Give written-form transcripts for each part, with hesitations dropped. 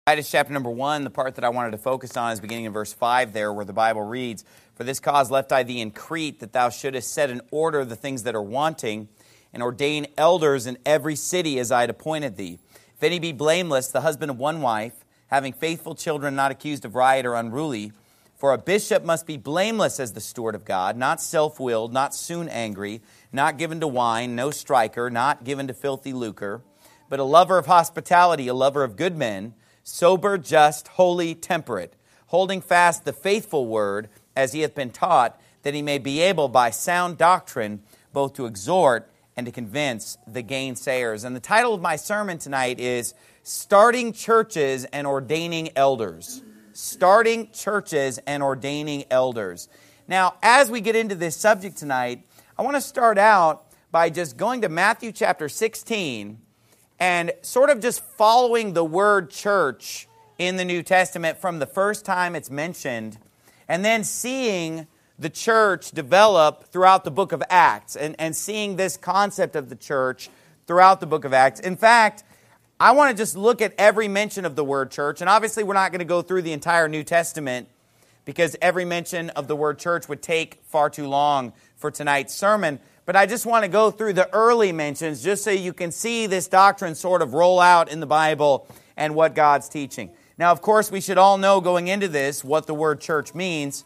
Titus chapter number 1, the part that I wanted to focus on is beginning in verse 5 there, where the Bible reads, "For this cause left I thee in Crete, that thou shouldest set in order the things that are wanting, and ordain elders in every city as I had appointed thee. If any be blameless, the husband of one wife, having faithful children, not accused of riot or unruly. For a bishop must be blameless as the steward of God, not self-willed, not soon angry, not given to wine, no striker, not given to filthy lucre, but a lover of hospitality, a lover of good men, sober, just, holy, temperate, holding fast the faithful word as he hath been taught, that he may be able by sound doctrine both to exhort and to convince the gainsayers." And the title of my sermon tonight is Starting Churches and Ordaining Elders. Starting Churches and Ordaining Elders. Now, as we get into this subject tonight, I want to start out by just going to Matthew chapter 16 and sort of just following the word church in the New Testament from the first time it's mentioned, and then seeing the church develop throughout the book of Acts, and seeing this concept of the church throughout the book of Acts. In fact, I want to just look at every mention of the word church, and obviously we're not going to go through the entire New Testament, because every mention of the word church would take far too long for tonight's sermon. But I just want to go through the early mentions just so you can see this doctrine sort of roll out in the Bible and what God's teaching. Now, of course, we should all know going into this what the word church means.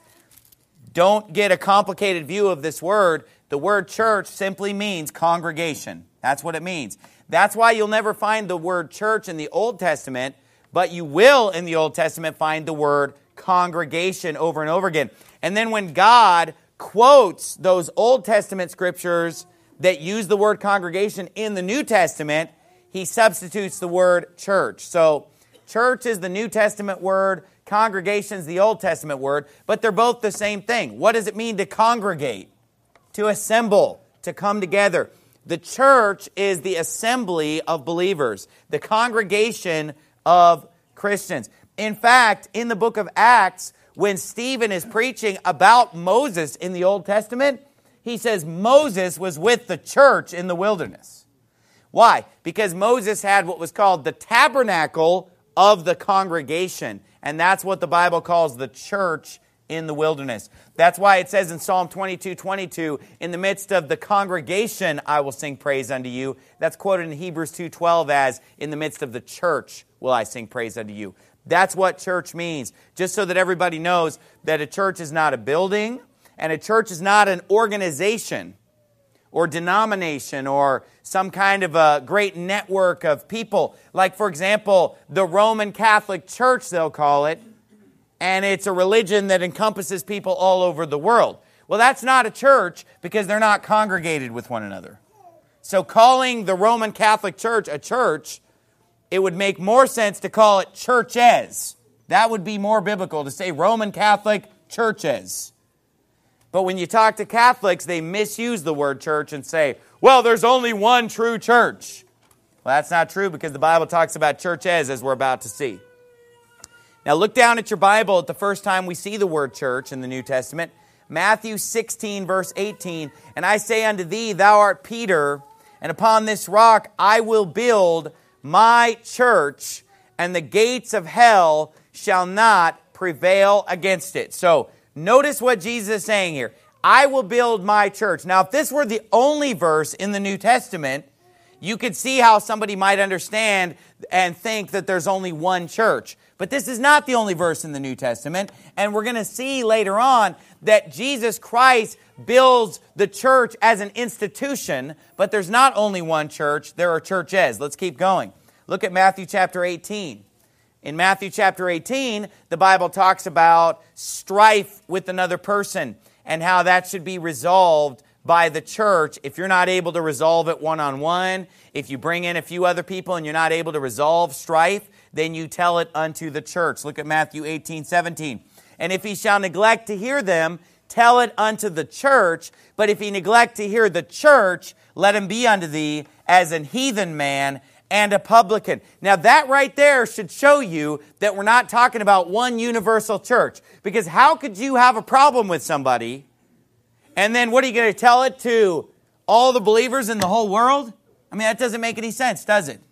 Don't get a complicated view of this word. The word church simply means congregation. That's what it means. That's why you'll never find the word church in the Old Testament, but you will in the Old Testament find the word congregation over and over again. And then when God quotes those Old Testament scriptures that use the word congregation in the New Testament, he substitutes the word church. So church is the New Testament word, congregation is the Old Testament word, but they're both the same thing. What does it mean to congregate? To assemble, to come together. The church is the assembly of believers, the congregation of Christians. In fact, in the book of Acts, when Stephen is preaching about Moses in the Old Testament, he says Moses was with the church in the wilderness. Why? Because Moses had what was called the tabernacle of the congregation. And that's what the Bible calls the church in the wilderness. That's why it says in Psalm 22:22, "In the midst of the congregation I will sing praise unto you." That's quoted in Hebrews 2:12 as, "In the midst of the church will I sing praise unto you." That's what church means. Just so that everybody knows that a church is not a building, and a church is not an organization or denomination or some kind of a great network of people. Like, for example, the Roman Catholic Church, they'll call it, and it's a religion that encompasses people all over the world. Well, that's not a church because they're not congregated with one another. So calling the Roman Catholic Church a church, it would make more sense to call it churches. That would be more biblical, to say Roman Catholic churches. But when you talk to Catholics, they misuse the word church and say, well, there's only one true church. Well, that's not true, because the Bible talks about churches, as we're about to see. Now look down at your Bible at the first time we see the word church in the New Testament. Matthew 16, verse 18, "And I say unto thee, thou art Peter, and upon this rock I will build my church, and the gates of hell shall not prevail against it." So notice what Jesus is saying here. I will build my church. Now, if this were the only verse in the New Testament, you could see how somebody might understand and think that there's only one church. But this is not the only verse in the New Testament. And we're going to see later on that Jesus Christ builds the church as an institution, but there's not only one church, there are churches. Let's keep going. Look at Matthew chapter 18. In Matthew chapter 18, the Bible talks about strife with another person and how that should be resolved by the church. If you're not able to resolve it one-on-one, if you bring in a few other people and you're not able to resolve strife, then you tell it unto the church. Look at Matthew 18:17. "And if he shall neglect to hear them, tell it unto the church. But if he neglect to hear the church, let him be unto thee as an heathen man and a publican." Now that right there should show you that we're not talking about one universal church. Because how could you have a problem with somebody, and then what are you going to tell it to all the believers in the whole world? I mean, that doesn't make any sense, does it?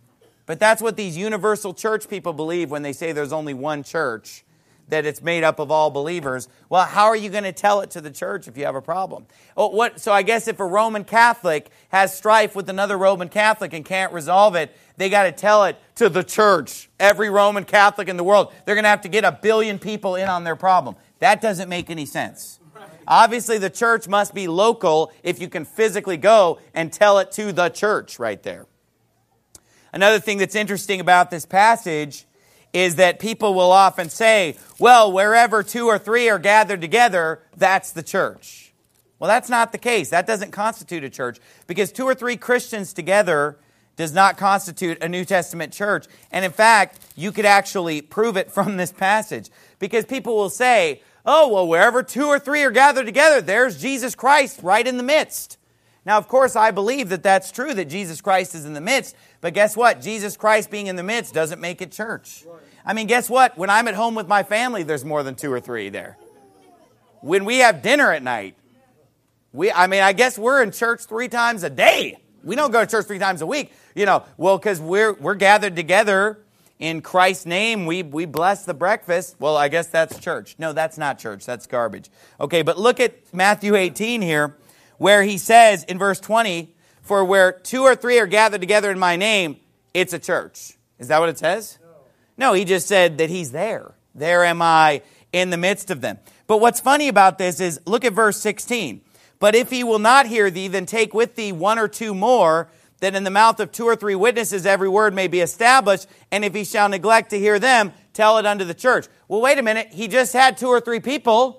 But that's what these universal church people believe when they say there's only one church, that it's made up of all believers. Well, how are you going to tell it to the church if you have a problem? So I guess if a Roman Catholic has strife with another Roman Catholic and can't resolve it, they got to tell it to the church. Every Roman Catholic in the world, they're going to have to get 1 billion people in on their problem. That doesn't make any sense. Obviously, the church must be local if you can physically go and tell it to the church right there. Another thing that's interesting about this passage is that people will often say, well, wherever 2 or 3 are gathered together, that's the church. Well, that's not the case. That doesn't constitute a church, because 2 or 3 Christians together does not constitute a New Testament church. And in fact, you could actually prove it from this passage, because people will say, oh, well, wherever 2 or 3 are gathered together, there's Jesus Christ right in the midst. Now, of course, I believe that that's true, that Jesus Christ is in the midst. But guess what? Jesus Christ being in the midst doesn't make it church. I mean, guess what? When I'm at home with my family, there's more than 2 or 3 there. When we have dinner at night, I guess we're in church 3 times a day. We don't go to church 3 times a week. Because we're gathered together in Christ's name. We bless the breakfast. Well, I guess that's church. No, that's not church. That's garbage. Okay, but look at Matthew 18 here, where he says in verse 20, for where 2 or 3 are gathered together in my name, it's a church. Is that what it says? No, he just said that he's there. There am I in the midst of them. But what's funny about this is, look at verse 16. But if he will not hear thee, then take with thee 1 or 2 more, that in the mouth of 2 or 3 witnesses every word may be established. And if he shall neglect to hear them, tell it unto the church. Well, wait a minute. He just had 2 or 3 people.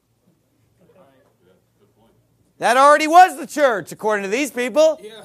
That already was the church, according to these people. Yeah.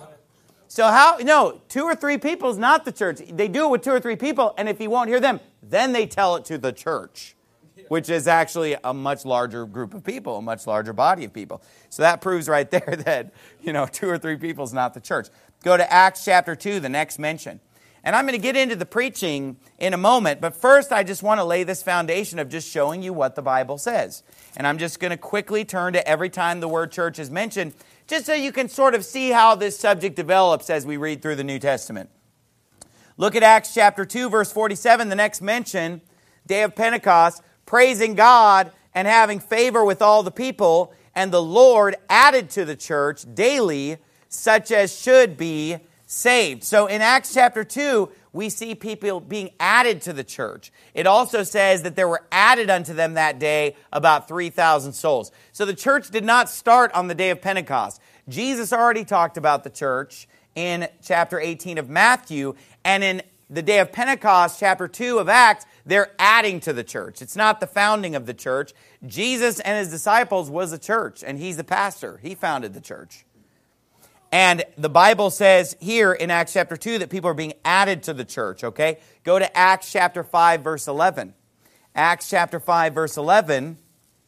So 2 or 3 people is not the church. They do it with 2 or 3 people, and if he won't hear them, then they tell it to the church, which is actually a much larger group of people, a much larger body of people. So that proves right there that, 2 or 3 people is not the church. Go to Acts chapter 2, the next mention. And I'm going to get into the preaching in a moment, but first I just want to lay this foundation of just showing you what the Bible says. And I'm just going to quickly turn to every time the word church is mentioned, just so you can sort of see how this subject develops as we read through the New Testament. Look at Acts chapter 2, verse 47, the next mention, day of Pentecost, praising God and having favor with all the people, and the Lord added to the church daily such as should be saved. So in Acts chapter 2, we see people being added to the church. It also says that there were added unto them that day about 3,000 souls. So the church did not start on the day of Pentecost. Jesus already talked about the church in chapter 18 of Matthew, and in the day of Pentecost, chapter 2 of Acts, they're adding to the church. It's not the founding of the church. Jesus and his disciples was the church, and he's the pastor. He founded the church. And the Bible says here in Acts chapter 2 that people are being added to the church, okay? Go to Acts chapter 5, verse 11. Acts chapter 5, verse 11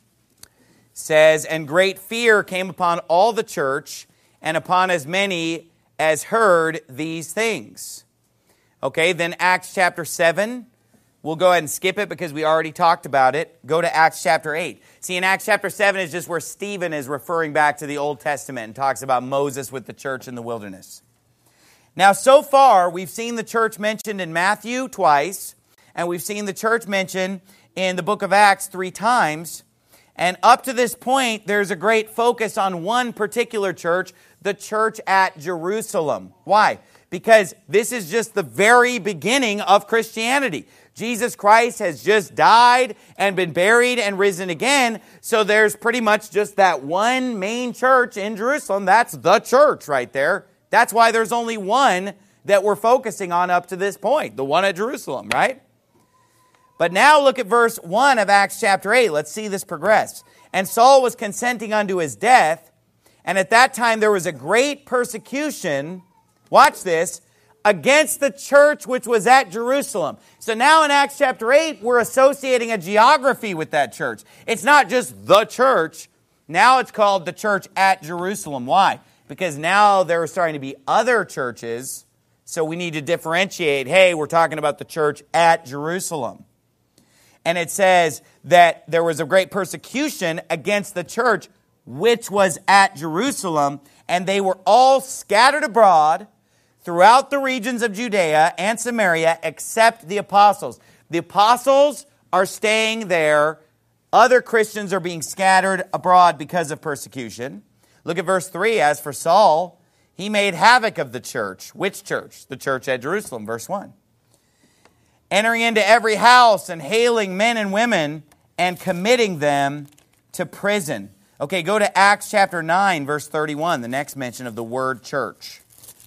says, and great fear came upon all the church and upon as many as heard these things. Okay, then Acts chapter 7. We'll go ahead and skip it because we already talked about it. Go to Acts chapter 8. See, in Acts chapter 7 is just where Stephen is referring back to the Old Testament and talks about Moses with the church in the wilderness. Now, so far, we've seen the church mentioned in Matthew twice, and we've seen the church mentioned in the book of Acts 3 times. And up to this point, there's a great focus on one particular church, the church at Jerusalem. Why? Because this is just the very beginning of Christianity. Jesus Christ has just died and been buried and risen again. So there's pretty much just that one main church in Jerusalem. That's the church right there. That's why there's only one that we're focusing on up to this point, the one at Jerusalem, right? But now look at verse 1 of Acts chapter 8. Let's see this progress. And Saul was consenting unto his death, and at that time there was a great persecution, watch this, against the church which was at Jerusalem. So now in Acts chapter 8, we're associating a geography with that church. It's not just the church. Now it's called the church at Jerusalem. Why? Because now there are starting to be other churches, so we need to differentiate. Hey, we're talking about the church at Jerusalem. And it says that there was a great persecution against the church which was at Jerusalem, and they were all scattered abroad throughout the regions of Judea and Samaria except the apostles. The apostles are staying there. Other Christians are being scattered abroad because of persecution. Look at verse 3. As for Saul, he made havoc of the church. Which church? The church at Jerusalem, verse 1. Entering into every house and hailing men and women and committing them to prison. Okay, go to Acts chapter 9, verse 31, the next mention of the word church.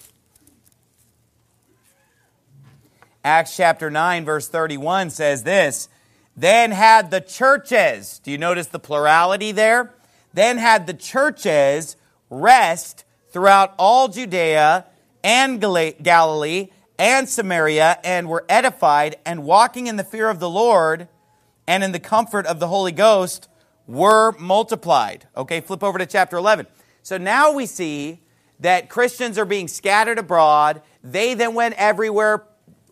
Acts chapter 9, verse 31 says this, then had the churches, do you notice the plurality there? Then had the churches rest throughout all Judea and Galilee and Samaria, and were edified, and walking in the fear of the Lord and in the comfort of the Holy Ghost were multiplied. Okay, flip over to chapter 11. So now we see that Christians are being scattered abroad. They then went everywhere,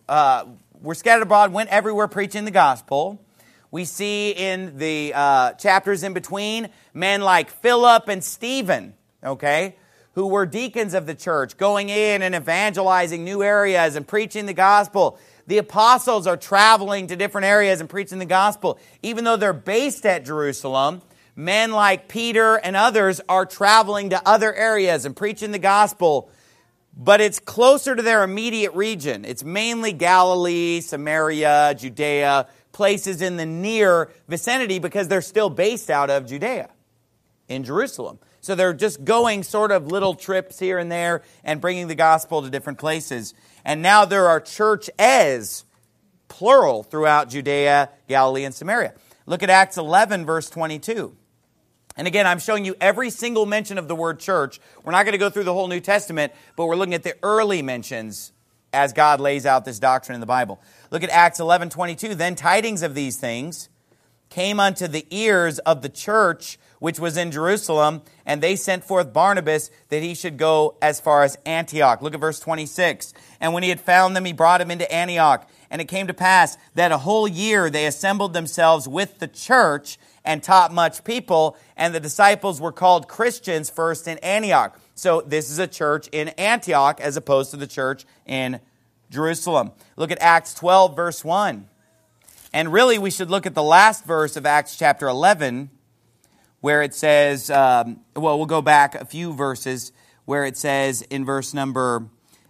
were scattered abroad, went everywhere preaching the gospel. We see in the chapters in between men like Philip and Stephen, okay, who were deacons of the church, going in and evangelizing new areas and preaching the gospel. The apostles are traveling to different areas and preaching the gospel. Even though they're based at Jerusalem, men like Peter and others are traveling to other areas and preaching the gospel. But it's closer to their immediate region. It's mainly Galilee, Samaria, Judea, places in the near vicinity because they're still based out of Judea in Jerusalem. So they're just going sort of little trips here and there and bringing the gospel to different places. And now there are churches, plural, throughout Judea, Galilee, and Samaria. Look at Acts 11, verse 22. And again, I'm showing you every single mention of the word church. We're not going to go through the whole New Testament, but we're looking at the early mentions as God lays out this doctrine in the Bible. Look at Acts 11, 22. Then tidings of these things came unto the ears of the church which was in Jerusalem, and they sent forth Barnabas that he should go as far as Antioch. Look at verse 26. And when he had found them, he brought him into Antioch. And it came to pass that a whole year they assembled themselves with the church and taught much people, and the disciples were called Christians first in Antioch. So this is a church in Antioch as opposed to the church in Jerusalem. Look at Acts 12, verse 1. And really, we should look at the last verse of Acts chapter 11, where it says, we'll go back a few verses, where it says in verse number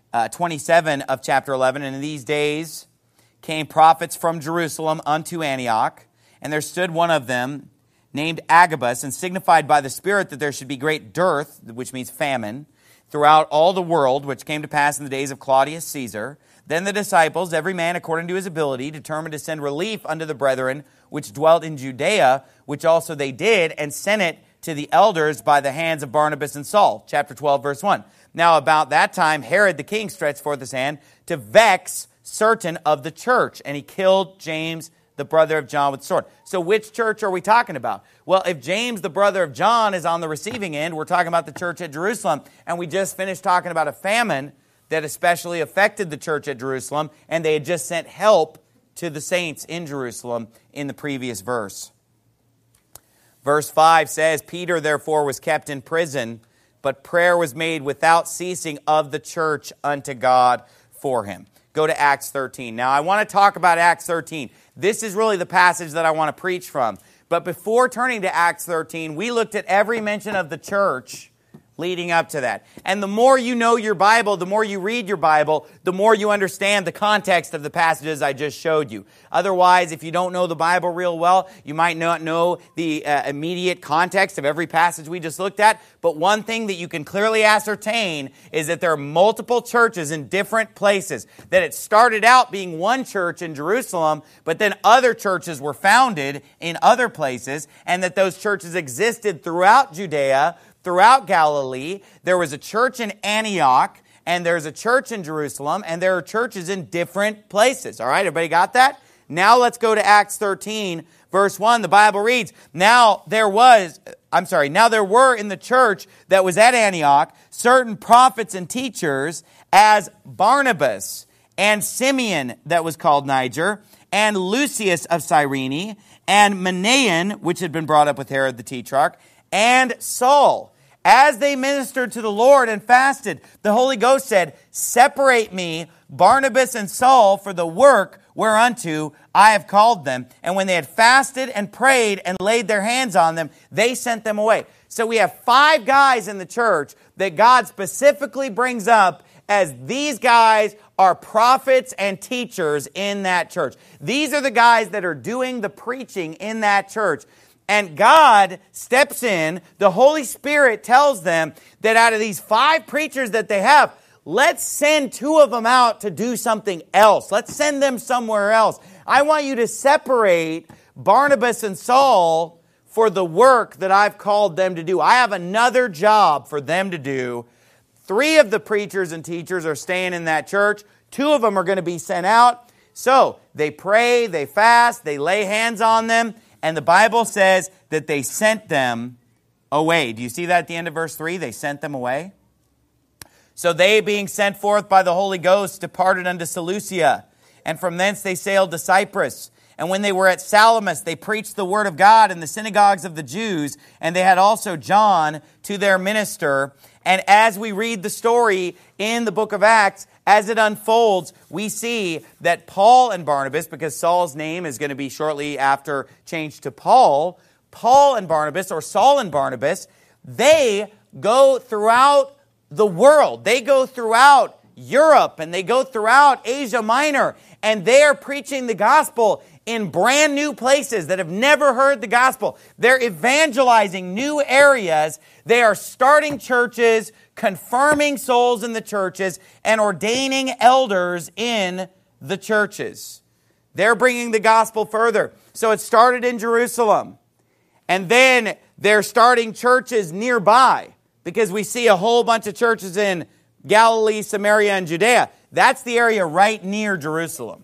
27 of chapter 11, and in these days came prophets from Jerusalem unto Antioch, and there stood one of them, named Agabus, and signified by the Spirit that there should be great dearth, which means famine, throughout all the world, which came to pass in the days of Claudius Caesar. Then the disciples, every man according to his ability, determined to send relief unto the brethren which dwelt in Judea, which also they did, and sent it to the elders by the hands of Barnabas and Saul. Chapter 12, verse 1. Now about that time, Herod the king stretched forth his hand to vex certain of the church, and he killed James, the brother of John, with sword. So which church are we talking about? Well, if James, the brother of John, is on the receiving end, we're talking about the church at Jerusalem, and we just finished talking about a famine that especially affected the church at Jerusalem, and they had just sent help to the saints in Jerusalem in the previous verse. Verse 5 says, Peter therefore was kept in prison, but prayer was made without ceasing of the church unto God for him. Go to Acts 13. Now, I want to talk about Acts 13. This is really the passage that I want to preach from. But before turning to Acts 13, we looked at every mention of the church leading up to that. And the more you know your Bible, the more you read your Bible, the more you understand the context of the passages I just showed you. Otherwise, if you don't know the Bible real well, you might not know the immediate context of every passage we just looked at. But one thing that you can clearly ascertain is that there are multiple churches in different places. That it started out being one church in Jerusalem, but then other churches were founded in other places, and that those churches existed throughout Judea, throughout Galilee. There was a church in Antioch, and there's a church in Jerusalem, and there are churches in different places. All right, everybody got that? Now let's go to Acts 13, verse 1. The Bible reads, Now there were in the church that was at Antioch certain prophets and teachers, as Barnabas and Simeon that was called Niger, and Lucius of Cyrene, and Manaen, which had been brought up with Herod the Tetrarch, and Saul. As they ministered to the Lord and fasted, the Holy Ghost said, separate me, Barnabas and Saul, for the work whereunto I have called them. And when they had fasted and prayed and laid their hands on them, they sent them away. So we have 5 guys in the church that God specifically brings up as these guys are prophets and teachers in that church. These are the guys that are doing the preaching in that church. And God steps in, the Holy Spirit tells them that out of these 5 preachers that they have, let's send 2 of them out to do something else. Let's send them somewhere else. I want you to separate Barnabas and Saul for the work that I've called them to do. I have another job for them to do. 3 of the preachers and teachers are staying in that church. 2 of them are going to be sent out. So they pray, they fast, they lay hands on them. And the Bible says that they sent them away. Do you see that at the end of verse 3? They sent them away. So they, being sent forth by the Holy Ghost, departed unto Seleucia. And from thence they sailed to Cyprus. And when they were at Salamis, they preached the word of God in the synagogues of the Jews. And they had also John to their minister. And as we read the story in the book of Acts, as it unfolds, we see that Paul and Barnabas, because Saul's name is going to be shortly after changed to Paul, Paul and Barnabas, or Saul and Barnabas, they go throughout the world. They go throughout Europe and they go throughout Asia Minor, and they are preaching the gospel in brand new places that have never heard the gospel. They're evangelizing new areas. They are starting churches, confirming souls in the churches, and ordaining elders in the churches. They're bringing the gospel further. So it started in Jerusalem. And then they're starting churches nearby, because we see a whole bunch of churches in Galilee, Samaria, and Judea. That's the area right near Jerusalem.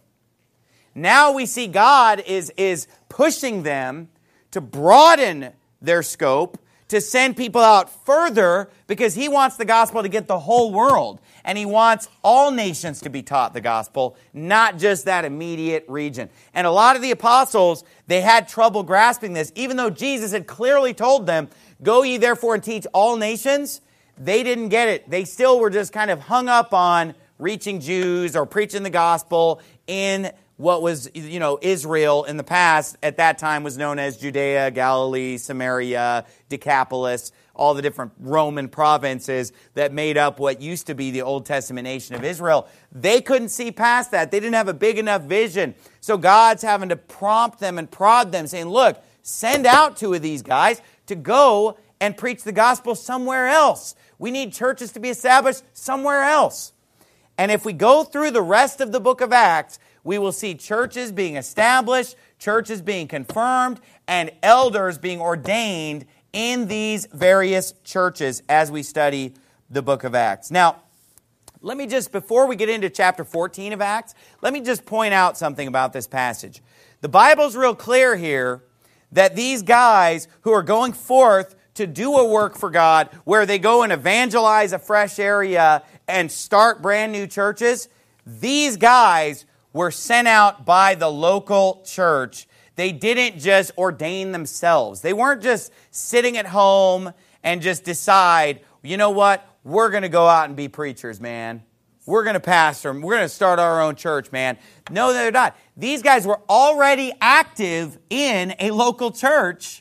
Now we see God is pushing them to broaden their scope, to send people out further, because He wants the gospel to get the whole world. And He wants all nations to be taught the gospel, not just that immediate region. And a lot of the apostles, they had trouble grasping this. Even though Jesus had clearly told them, go ye therefore and teach all nations, they didn't get it. They still were just kind of hung up on reaching Jews or preaching the gospel in what was, Israel in the past. At that time was known as Judea, Galilee, Samaria, Decapolis, all the different Roman provinces that made up what used to be the Old Testament nation of Israel. They couldn't see past that. They didn't have a big enough vision. So God's having to prompt them and prod them, saying, look, send out 2 of these guys to go and preach the gospel somewhere else. We need churches to be established somewhere else. And if we go through the rest of the book of Acts, we will see churches being established, churches being confirmed, and elders being ordained in these various churches as we study the book of Acts. Now, let me just, before we get into chapter 14 of Acts, let me just point out something about this passage. The Bible's real clear here that these guys who are going forth to do a work for God, where they go and evangelize a fresh area and start brand new churches, these guys were sent out by the local church. They didn't just ordain themselves. They weren't just sitting at home and just decide, you know what, we're going to go out and be preachers, man. We're going to pastor. We're going to start our own church, man. No, they're not. These guys were already active in a local church.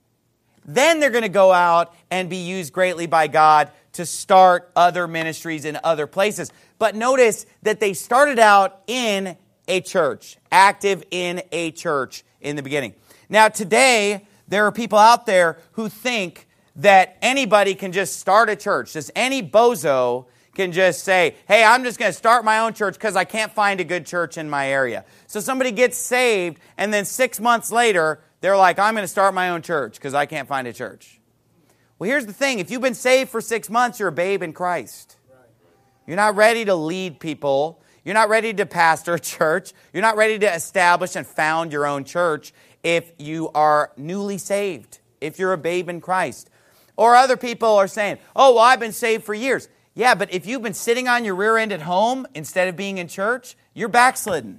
Then they're going to go out and be used greatly by God to start other ministries in other places. But notice that they started out in a church, active in a church in the beginning. Now today, there are people out there who think that anybody can just start a church. Just any bozo can just say, hey, I'm just going to start my own church because I can't find a good church in my area. So somebody gets saved, and then 6 months later, they're like, I'm going to start my own church because I can't find a church. Well, here's the thing. If you've been saved for 6 months, you're a babe in Christ. You're not ready to lead people. You're not ready to pastor a church. You're not ready to establish and found your own church if you are newly saved, if you're a babe in Christ. Or other people are saying, oh, well, I've been saved for years. Yeah, but if you've been sitting on your rear end at home instead of being in church, you're backslidden.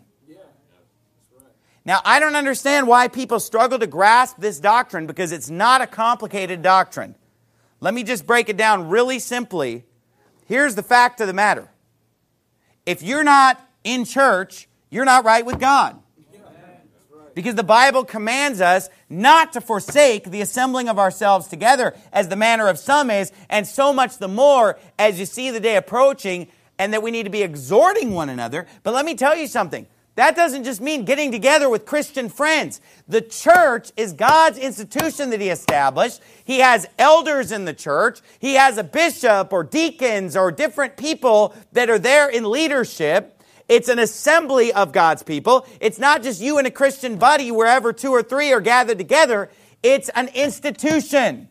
Now, I don't understand why people struggle to grasp this doctrine, because it's not a complicated doctrine. Let me just break it down really simply. Here's the fact of the matter. If you're not in church, you're not right with God. Because the Bible commands us not to forsake the assembling of ourselves together, as the manner of some is, and so much the more as you see the day approaching, and that we need to be exhorting one another. But let me tell you something. That doesn't just mean getting together with Christian friends. The church is God's institution that He established. He has elders in the church. He has a bishop or deacons or different people that are there in leadership. It's an assembly of God's people. It's not just you and a Christian buddy wherever 2 or 3 are gathered together. It's an institution.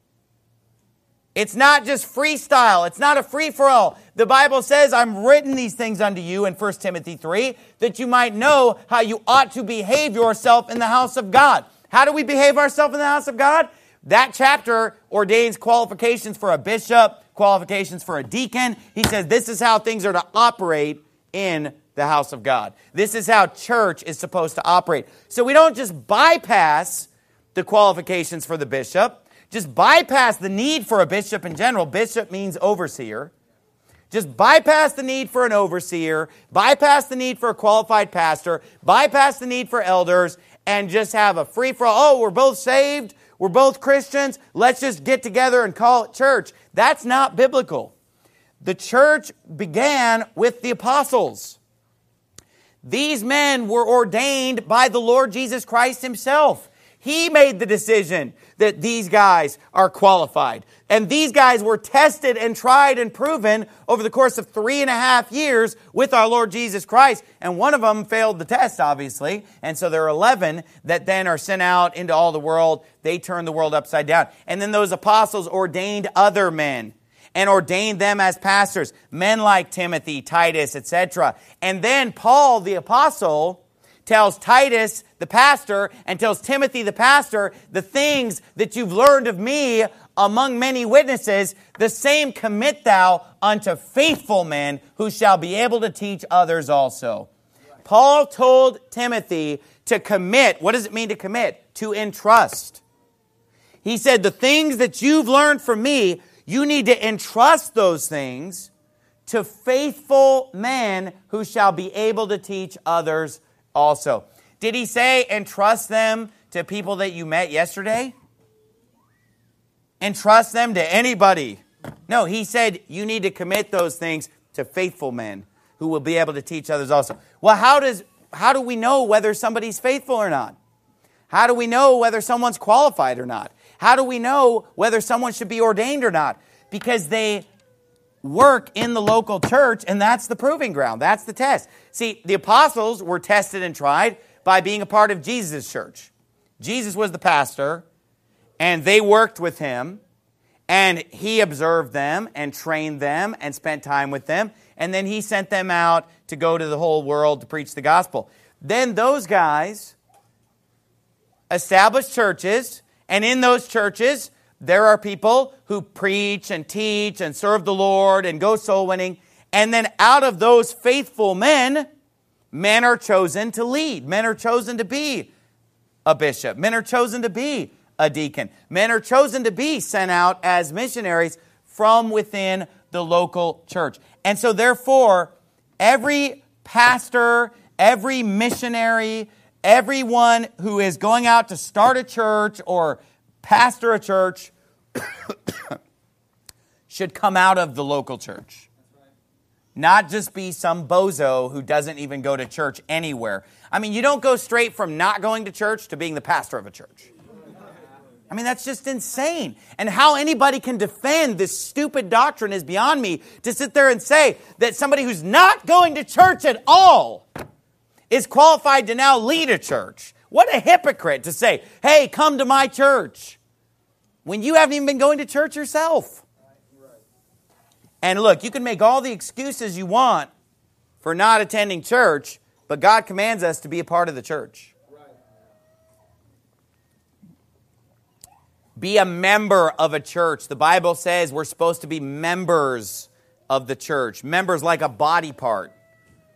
It's not just freestyle. It's not a free-for-all. The Bible says, I'm written these things unto you in 1 Timothy 3, that you might know how you ought to behave yourself in the house of God. How do we behave ourselves in the house of God? That chapter ordains qualifications for a bishop, qualifications for a deacon. He says this is how things are to operate in the house of God. This is how church is supposed to operate. So we don't just bypass the qualifications for the bishop, just bypass the need for a bishop in general. Bishop means overseer. Just bypass the need for an overseer, bypass the need for a qualified pastor, bypass the need for elders, and just have a free-for-all. Oh, we're both saved, we're both Christians, let's just get together and call it church. That's not biblical. The church began with the apostles. These men were ordained by the Lord Jesus Christ Himself. He made the decision that these guys are qualified. And these guys were tested and tried and proven over the course of 3.5 years with our Lord Jesus Christ. And one of them failed the test, obviously. And so there are 11 that then are sent out into all the world. They turn the world upside down. And then those apostles ordained other men and ordained them as pastors, men like Timothy, Titus, etc. And then Paul, the apostle, tells Titus, the pastor, and tells Timothy, the pastor, the things that you've learned of me among many witnesses, the same commit thou unto faithful men who shall be able to teach others also. Paul told Timothy to commit. What does it mean to commit? To entrust. He said, the things that you've learned from me, you need to entrust those things to faithful men who shall be able to teach others also. Did he say entrust them to people that you met yesterday? Entrust them to anybody? No, he said you need to commit those things to faithful men who will be able to teach others also. Well, how do we know whether somebody's faithful or not? How do we know whether someone's qualified or not? How do we know whether someone should be ordained or not? Because they work in the local church, and that's the proving ground. That's the test. See, the apostles were tested and tried by being a part of Jesus' church. Jesus was the pastor, and they worked with him, and he observed them and trained them and spent time with them, and then he sent them out to go to the whole world to preach the gospel. Then those guys established churches, and in those churches, there are people who preach and teach and serve the Lord and go soul winning. And then out of those faithful men, men are chosen to lead. Men are chosen to be a bishop. Men are chosen to be a deacon. Men are chosen to be sent out as missionaries from within the local church. And so therefore, every pastor, every missionary, everyone who is going out to start a church or pastor a church should come out of the local church. Not just be some bozo who doesn't even go to church anywhere. I mean, you don't go straight from not going to church to being the pastor of a church. I mean, that's just insane. And how anybody can defend this stupid doctrine is beyond me, to sit there and say that somebody who's not going to church at all is qualified to now lead a church. What a hypocrite to say, hey, come to my church, when you haven't even been going to church yourself. And look, you can make all the excuses you want for not attending church, but God commands us to be a part of the church. Be a member of a church. The Bible says we're supposed to be members of the church. Members like a body part.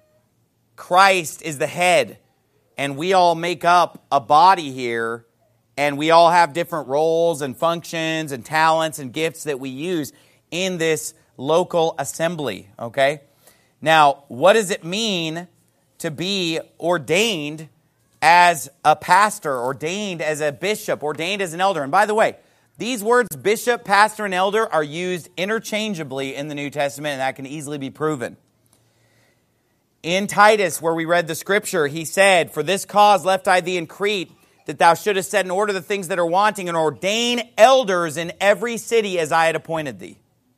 Christ is the head, and we all make up a body here, And we all have different roles and functions and talents and gifts that we use in this local assembly, okay? Now, what does it mean to be ordained as a pastor, ordained as a bishop, ordained as an elder? And by the way, these words, bishop, pastor, and elder, are used interchangeably in the New Testament, and that can easily be proven. In Titus, where we read the scripture, he said, "For this cause left I thee in Crete, that thou shouldest set in order the things that are wanting, and ordain elders in every city as I had appointed thee."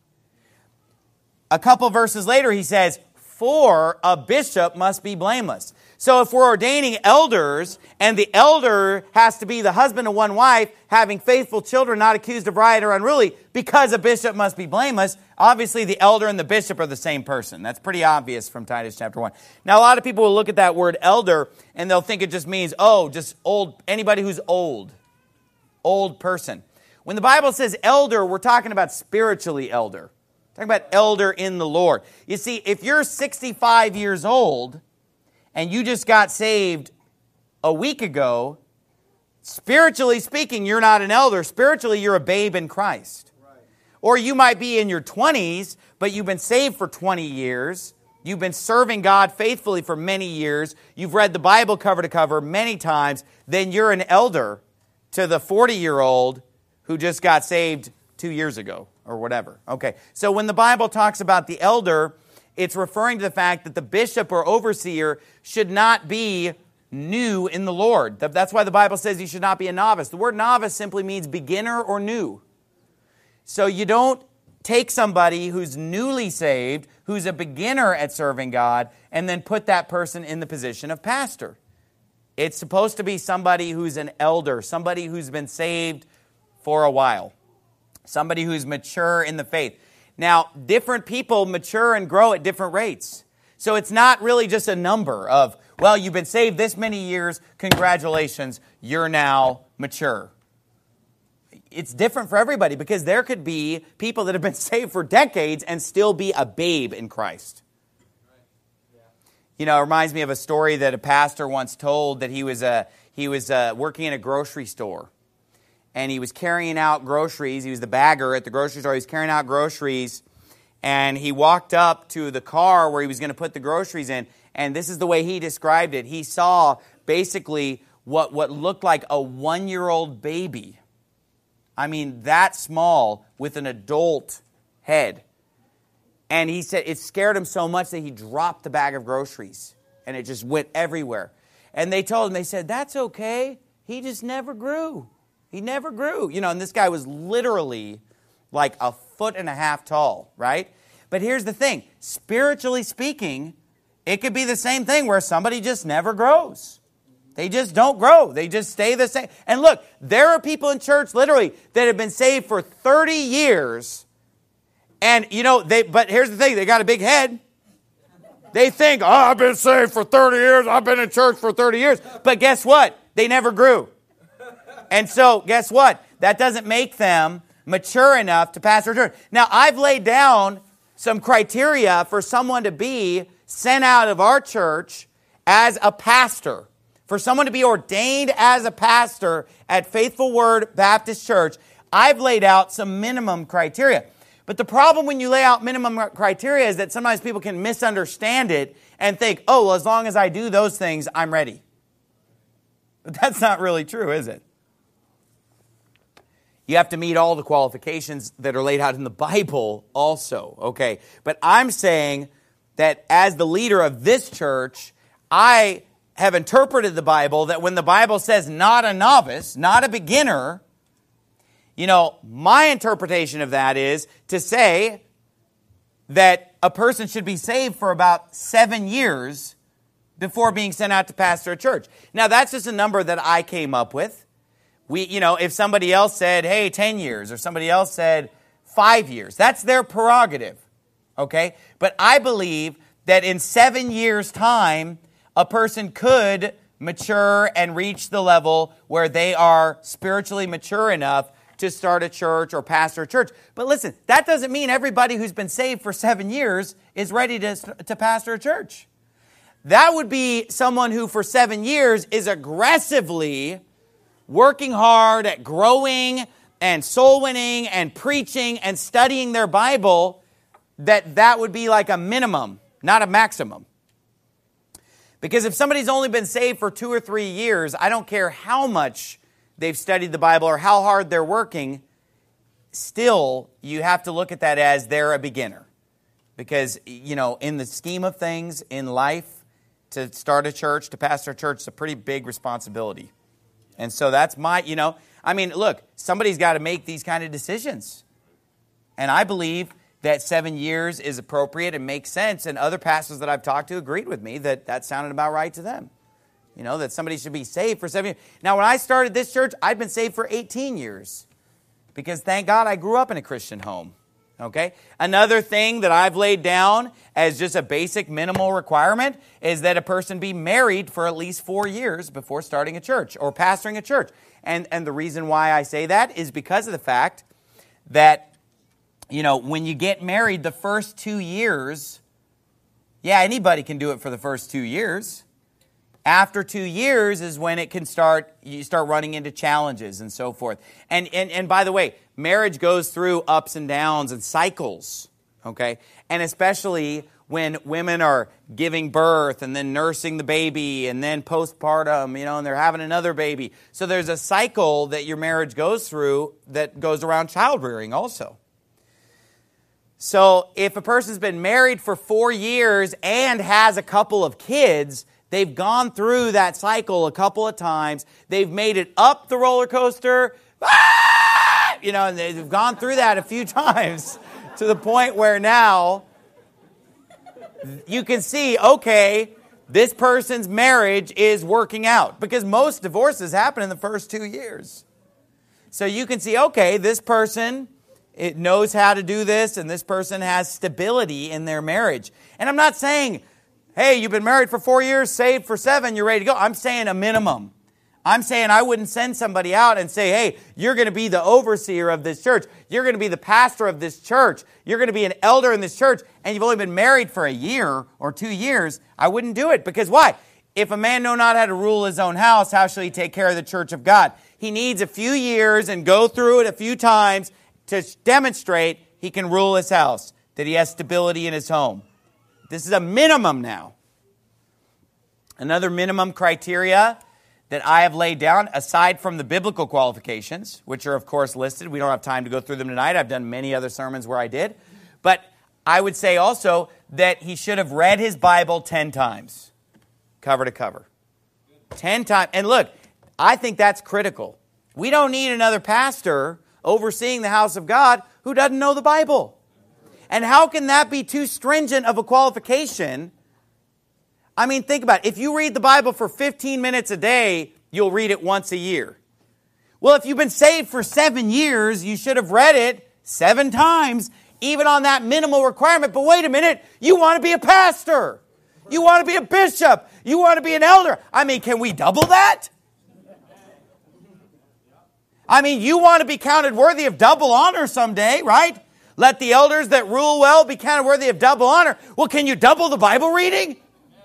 A couple verses later, he says, "For a bishop must be blameless." So if we're ordaining elders, and the elder has to be the husband of one wife, having faithful children, not accused of riot or unruly, because a bishop must be blameless, obviously the elder and the bishop are the same person. That's pretty obvious from Titus chapter 1. Now, a lot of people will look at that word elder, and they'll think it just means, just old, anybody who's old person. When the Bible says elder, we're talking about spiritually elder. We're talking about elder in the Lord. You see, if you're 65 years old, and you just got saved a week ago, spiritually speaking, you're not an elder. Spiritually, you're a babe in Christ. Right. Or you might be in your 20s, but you've been saved for 20 years. You've been serving God faithfully for many years. You've read the Bible cover to cover many times. Then you're an elder to the 40-year-old who just got saved 2 years ago or whatever. Okay, so when the Bible talks about the elder, it's referring to the fact that the bishop or overseer should not be new in the Lord. That's why the Bible says you should not be a novice. The word novice simply means beginner or new. So you don't take somebody who's newly saved, who's a beginner at serving God, and then put that person in the position of pastor. It's supposed to be somebody who's an elder, somebody who's been saved for a while, somebody who's mature in the faith. Now, different people mature and grow at different rates. So it's not really just a number of, well, you've been saved this many years, congratulations, you're now mature. It's different for everybody because there could be people that have been saved for decades and still be a babe in Christ. You know, it reminds me of a story that a pastor once told that he was working in a grocery store. And he was carrying out groceries. He was the bagger at the grocery store. He was carrying out groceries. And he walked up to the car where he was going to put the groceries in. And this is the way he described it. He saw basically what looked like a 1-year-old baby. I mean, that small with an adult head. And he said it scared him so much that he dropped the bag of groceries. And it just went everywhere. And they told him, they said, "That's okay. He just never grew. He never grew." You know, and this guy was literally like 1.5 feet tall, right? But here's the thing. Spiritually speaking, it could be the same thing where somebody just never grows. They just don't grow. They just stay the same. And look, there are people in church literally that have been saved for 30 years. And, you know, but here's the thing. They got a big head. They think, I've been saved for 30 years. I've been in church for 30 years. But guess what? They never grew. And so, guess what? That doesn't make them mature enough to pastor a church. Now, I've laid down some criteria for someone to be sent out of our church as a pastor. For someone to be ordained as a pastor at Faithful Word Baptist Church, I've laid out some minimum criteria. But the problem when you lay out minimum criteria is that sometimes people can misunderstand it and think, well, as long as I do those things, I'm ready. But that's not really true, is it? You have to meet all the qualifications that are laid out in the Bible also, okay? But I'm saying that as the leader of this church, I have interpreted the Bible that when the Bible says not a novice, not a beginner, you know, my interpretation of that is to say that a person should be saved for about 7 years before being sent out to pastor a church. Now, that's just a number that I came up with. If somebody else said, hey, 10 years, or somebody else said 5 years, that's their prerogative, okay? But I believe that in 7 years' time, a person could mature and reach the level where they are spiritually mature enough to start a church or pastor a church. But listen, that doesn't mean everybody who's been saved for 7 years is ready to pastor a church. That would be someone who for 7 years is aggressively working hard at growing and soul winning and preaching and studying their Bible, that would be like a minimum, not a maximum. Because if somebody's only been saved for 2 or 3 years, I don't care how much they've studied the Bible or how hard they're working, still you have to look at that as they're a beginner. Because, in the scheme of things in life, to start a church, to pastor a church, is a pretty big responsibility. And so that's look, somebody's got to make these kind of decisions. And I believe that 7 years is appropriate and makes sense. And other pastors that I've talked to agreed with me that sounded about right to them. That somebody should be saved for 7 years. Now, when I started this church, I'd been saved for 18 years. Because thank God I grew up in a Christian home. Okay? Another thing that I've laid down as just a basic minimal requirement is that a person be married for at least 4 years before starting a church or pastoring a church. And the reason why I say that is because of the fact that, when you get married the first 2 years, anybody can do it for the first 2 years. After 2 years is when it can you start running into challenges and so forth. And by the way, marriage goes through ups and downs and cycles, okay? And especially when women are giving birth and then nursing the baby and then postpartum, and they're having another baby. So there's a cycle that your marriage goes through that goes around child rearing also. So if a person's been married for 4 years and has a couple of kids, they've gone through that cycle a couple of times. They've made it up the roller coaster, and they've gone through that a few times to the point where now you can see, okay, this person's marriage is working out. Because most divorces happen in the first 2 years. So you can see, okay, this person knows how to do this, and this person has stability in their marriage. And I'm not saying, hey, you've been married for 4 years, saved for 7, you're ready to go. I'm saying a minimum. I'm saying I wouldn't send somebody out and say, hey, you're going to be the overseer of this church. You're going to be the pastor of this church. You're going to be an elder in this church, and you've only been married for a year or 2 years. I wouldn't do it. Because why? If a man know not how to rule his own house, how shall he take care of the church of God? He needs a few years and go through it a few times to demonstrate he can rule his house, that he has stability in his home. This is a minimum now. Another minimum criteria that I have laid down, aside from the biblical qualifications, which are, of course, listed. We don't have time to go through them tonight. I've done many other sermons where I did. But I would say also that he should have read his Bible 10 times, cover to cover. 10 times. And look, I think that's critical. We don't need another pastor overseeing the house of God who doesn't know the Bible. And how can that be too stringent of a qualification? I mean, think about it. If you read the Bible for 15 minutes a day, you'll read it once a year. Well, if you've been saved for 7 years, you should have read it 7 times, even on that minimal requirement. But wait a minute, you want to be a pastor. You want to be a bishop. You want to be an elder. I mean, can we double that? I mean, you want to be counted worthy of double honor someday, right? Let the elders that rule well be counted worthy of double honor. Well, can you double the Bible reading?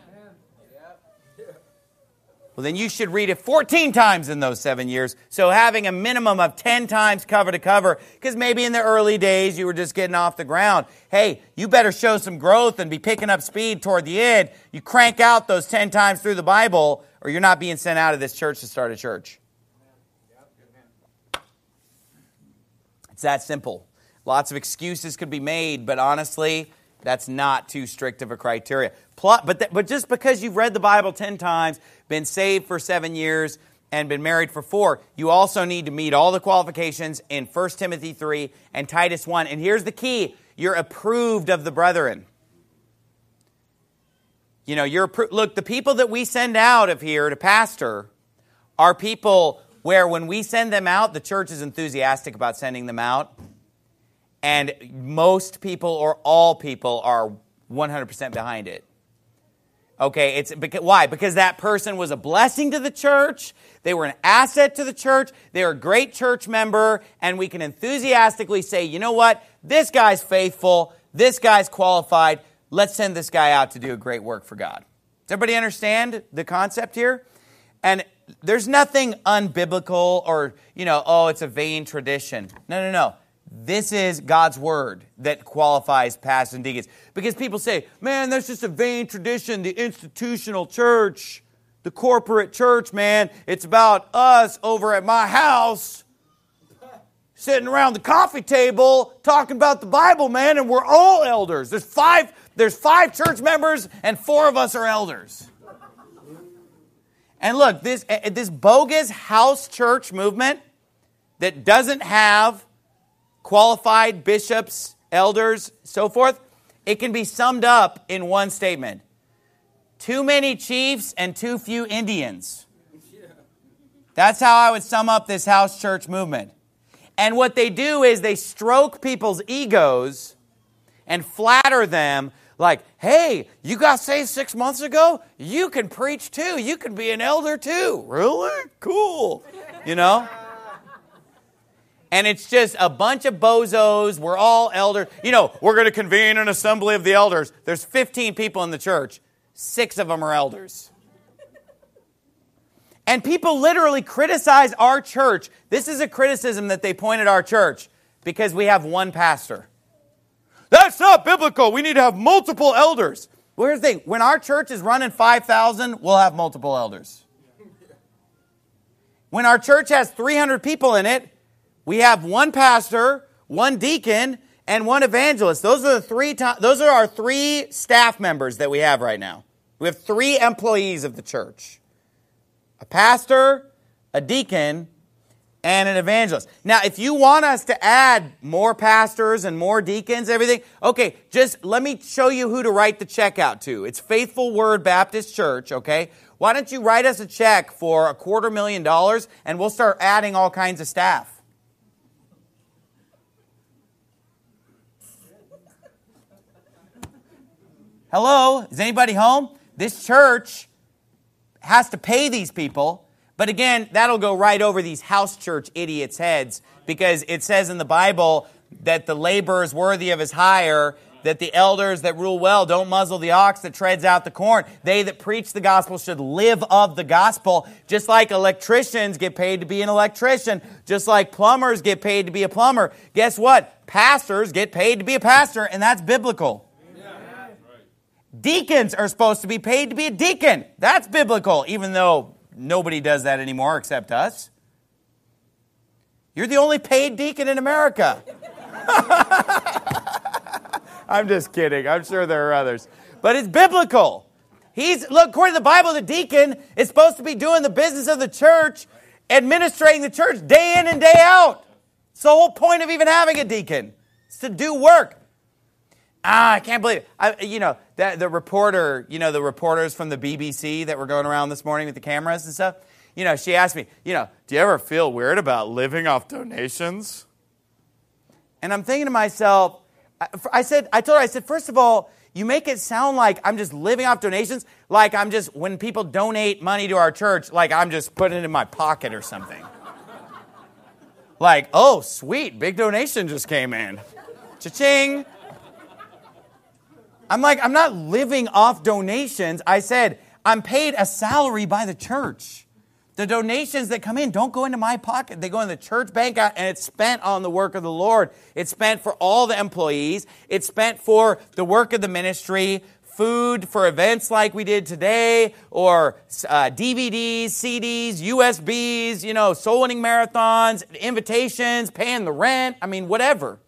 Well, then you should read it 14 times in those 7 years. So having a minimum of 10 times cover to cover, because maybe in the early days you were just getting off the ground. Hey, you better show some growth and be picking up speed toward the end. You crank out those 10 times through the Bible, or you're not being sent out of this church to start a church. It's that simple. Lots of excuses could be made, but honestly, that's not too strict of a criteria. But just because you've read the Bible 10 times, been saved for 7 years, and been married for 4, you also need to meet all the qualifications in 1 Timothy 3 and Titus 1. And here's the key. You're approved of the brethren. You know, look, the people that we send out of here to pastor are people where when we send them out, the church is enthusiastic about sending them out. And most people or all people are 100% behind it. Okay, why? Because that person was a blessing to the church. They were an asset to the church. They're a great church member. And we can enthusiastically say, you know what? This guy's faithful. This guy's qualified. Let's send this guy out to do a great work for God. Does everybody understand the concept here? And there's nothing unbiblical or, it's a vain tradition. No. This is God's word that qualifies pastors and deacons. Because people say, man, that's just a vain tradition, the institutional church, the corporate church, man. It's about us over at my house sitting around the coffee table talking about the Bible, man, and we're all elders. There's five church members and 4 of us are elders. And look, this bogus house church movement that doesn't have qualified bishops, elders, so forth, it can be summed up in one statement. Too many chiefs and too few Indians. That's how I would sum up this house church movement. And what they do is they stroke people's egos and flatter them like, hey, you got saved 6 months ago? You can preach too. You can be an elder too. Really? Cool. And it's just a bunch of bozos. We're all elders. We're going to convene an assembly of the elders. There's 15 people in the church. 6 of them are elders. And people literally criticize our church. This is a criticism that they point at our church because we have one pastor. That's not biblical. We need to have multiple elders. Well, here's the thing. When our church is running 5,000, we'll have multiple elders. When our church has 300 people in it, we have one pastor, one deacon, and one evangelist. Those are our 3 staff members that we have right now. We have 3 employees of the church. A pastor, a deacon, and an evangelist. Now, if you want us to add more pastors and more deacons, everything, okay, just let me show you who to write the check out to. It's Faithful Word Baptist Church, okay? Why don't you write us a check for $250,000 and we'll start adding all kinds of staff. Hello? Is anybody home? This church has to pay these people. But again, that'll go right over these house church idiots' heads because it says in the Bible that the laborer is worthy of his hire, that the elders that rule well don't muzzle the ox that treads out the corn. They that preach the gospel should live of the gospel, just like electricians get paid to be an electrician, just like plumbers get paid to be a plumber. Guess what? Pastors get paid to be a pastor, and that's biblical. Deacons are supposed to be paid to be a deacon. That's biblical, even though nobody does that anymore except us. You're the only paid deacon in America. I'm just kidding. I'm sure there are others. But it's biblical. Look, according to the Bible, the deacon is supposed to be doing the business of the church, administrating the church day in and day out. It's the whole point of even having a deacon. It's to do work. I can't believe it. The reporters from the BBC that were going around this morning with the cameras and stuff, she asked me, do you ever feel weird about living off donations? And I'm thinking to myself, I told her, first of all, you make it sound like I'm just living off donations, like I'm just, when people donate money to our church, like I'm just putting it in my pocket or something. Like, oh, sweet, big donation just came in. Cha-ching. I'm like, I'm not living off donations. I said, I'm paid a salary by the church. The donations that come in don't go into my pocket. They go in the church bank and it's spent on the work of the Lord. It's spent for all the employees. It's spent for the work of the ministry, food for events like we did today, or DVDs, CDs, USBs, soul winning marathons, invitations, paying the rent. I mean, whatever.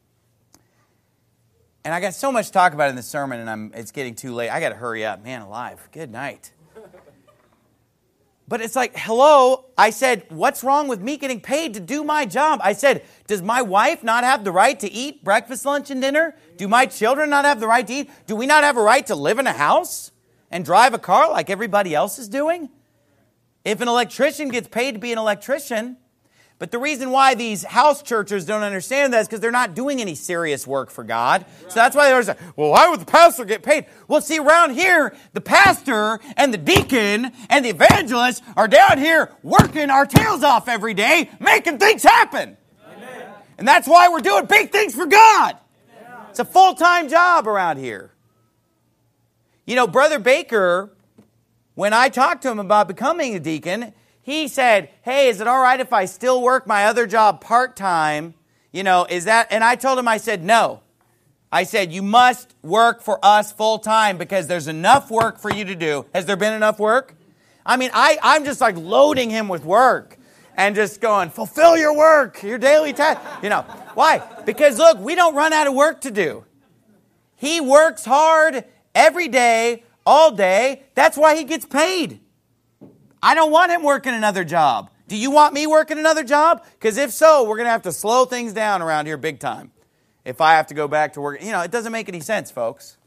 And I got so much to talk about in this sermon, and it's getting too late. I got to hurry up. Man alive. Good night. But it's like, hello, I said, what's wrong with me getting paid to do my job? I said, does my wife not have the right to eat breakfast, lunch, and dinner? Do my children not have the right to eat? Do we not have a right to live in a house and drive a car like everybody else is doing? If an electrician gets paid to be an electrician, but the reason why these house churches don't understand that is because they're not doing any serious work for God. So that's why they're like, well, why would the pastor get paid? Well, see, around here, the pastor and the deacon and the evangelist are down here working our tails off every day, making things happen. Amen. And that's why we're doing big things for God. Yeah. It's a full-time job around here. Brother Baker, when I talked to him about becoming a deacon, He said, hey, is it all right if I still work my other job part-time? Is that, and I told him, I said, no. I said, you must work for us full-time because there's enough work for you to do. Has there been enough work? I'm just like loading him with work and just going, fulfill your work, your daily task. Why? Because look, we don't run out of work to do. He works hard every day, all day. That's why he gets paid. I don't want him working another job. Do you want me working another job? Because if so, we're going to have to slow things down around here big time. If I have to go back to work, it doesn't make any sense, folks.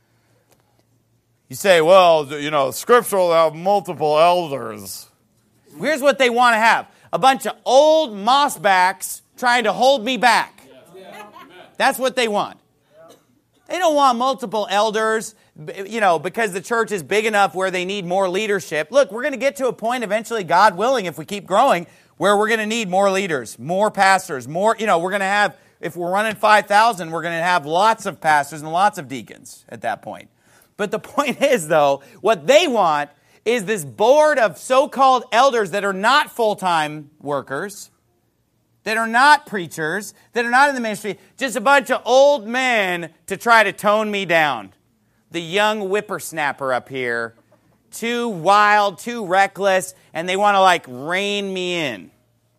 You say, well, Scripture will have multiple elders. Here's what they want to have. A bunch of old mossbacks trying to hold me back. That's what they want. They don't want multiple elders, because the church is big enough where they need more leadership. Look, we're going to get to a point eventually, God willing, if we keep growing, where we're going to need more leaders, more pastors, more, we're going to have, if we're running 5,000, we're going to have lots of pastors and lots of deacons at that point. But the point is, though, what they want is this board of so-called elders that are not full-time workers, that are not preachers, that are not in the ministry, just a bunch of old men to try to tone me down. The young whippersnapper up here, too wild, too reckless, and they want to rein me in.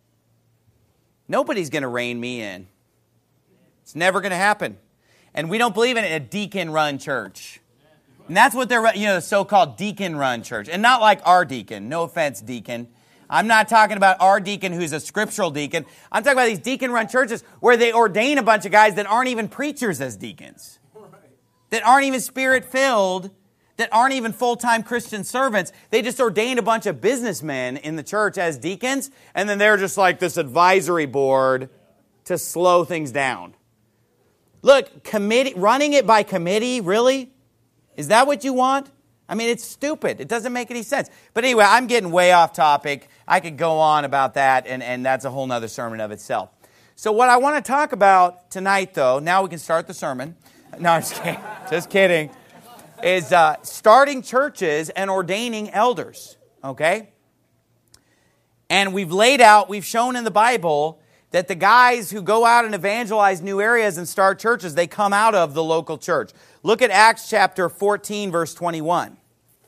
Nobody's going to rein me in. It's never going to happen. And we don't believe in a deacon-run church. And that's what they're, the so-called deacon-run church. And not like our deacon. No offense, deacon. I'm not talking about our deacon who's a scriptural deacon. I'm talking about these deacon-run churches where they ordain a bunch of guys that aren't even preachers as deacons. That aren't even Spirit-filled. That aren't even full-time Christian servants. They just ordain a bunch of businessmen in the church as deacons. And then they're just like this advisory board to slow things down. Look, running it by committee, really? Is that what you want? It's stupid. It doesn't make any sense. But anyway, I'm getting way off topic. I could go on about that, and that's a whole nother sermon of itself. So what I want to talk about tonight, though, now we can start the sermon. No, I'm just kidding. Just kidding. Is starting churches and ordaining elders, okay? And we've shown in the Bible that the guys who go out and evangelize new areas and start churches, they come out of the local church. Look at Acts chapter 14, verse 21.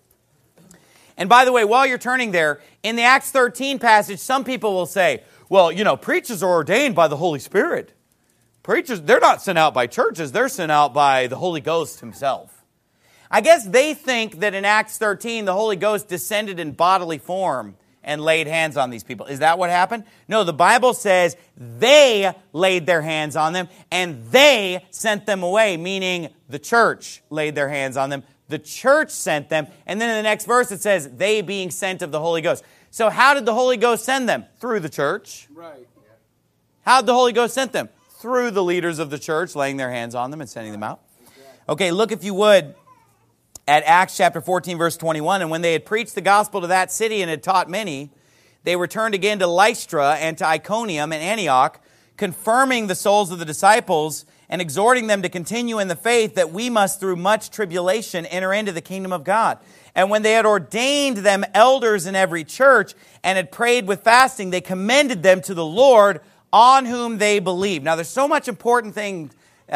And by the way, while you're turning there, in the Acts 13 passage, some people will say, well, preachers are ordained by the Holy Spirit. Preachers, they're not sent out by churches, they're sent out by the Holy Ghost himself. I guess they think that in Acts 13, the Holy Ghost descended in bodily form and laid hands on these people. Is that what happened? No, the Bible says they laid their hands on them and they sent them away, meaning the church laid their hands on them. The church sent them. And then in the next verse it says, they being sent of the Holy Ghost. So how did the Holy Ghost send them? Through the church. Right. How did the Holy Ghost send them? Through the leaders of the church, laying their hands on them and sending them out. Okay, look if you would at Acts chapter 14, verse 21, and when they had preached the gospel to that city and had taught many, they returned again to Lystra and to Iconium and Antioch, confirming the souls of the disciples and exhorting them to continue in the faith that we must through much tribulation enter into the kingdom of God. And when they had ordained them elders in every church and had prayed with fasting, they commended them to the Lord on whom they believed. Now there's so many important things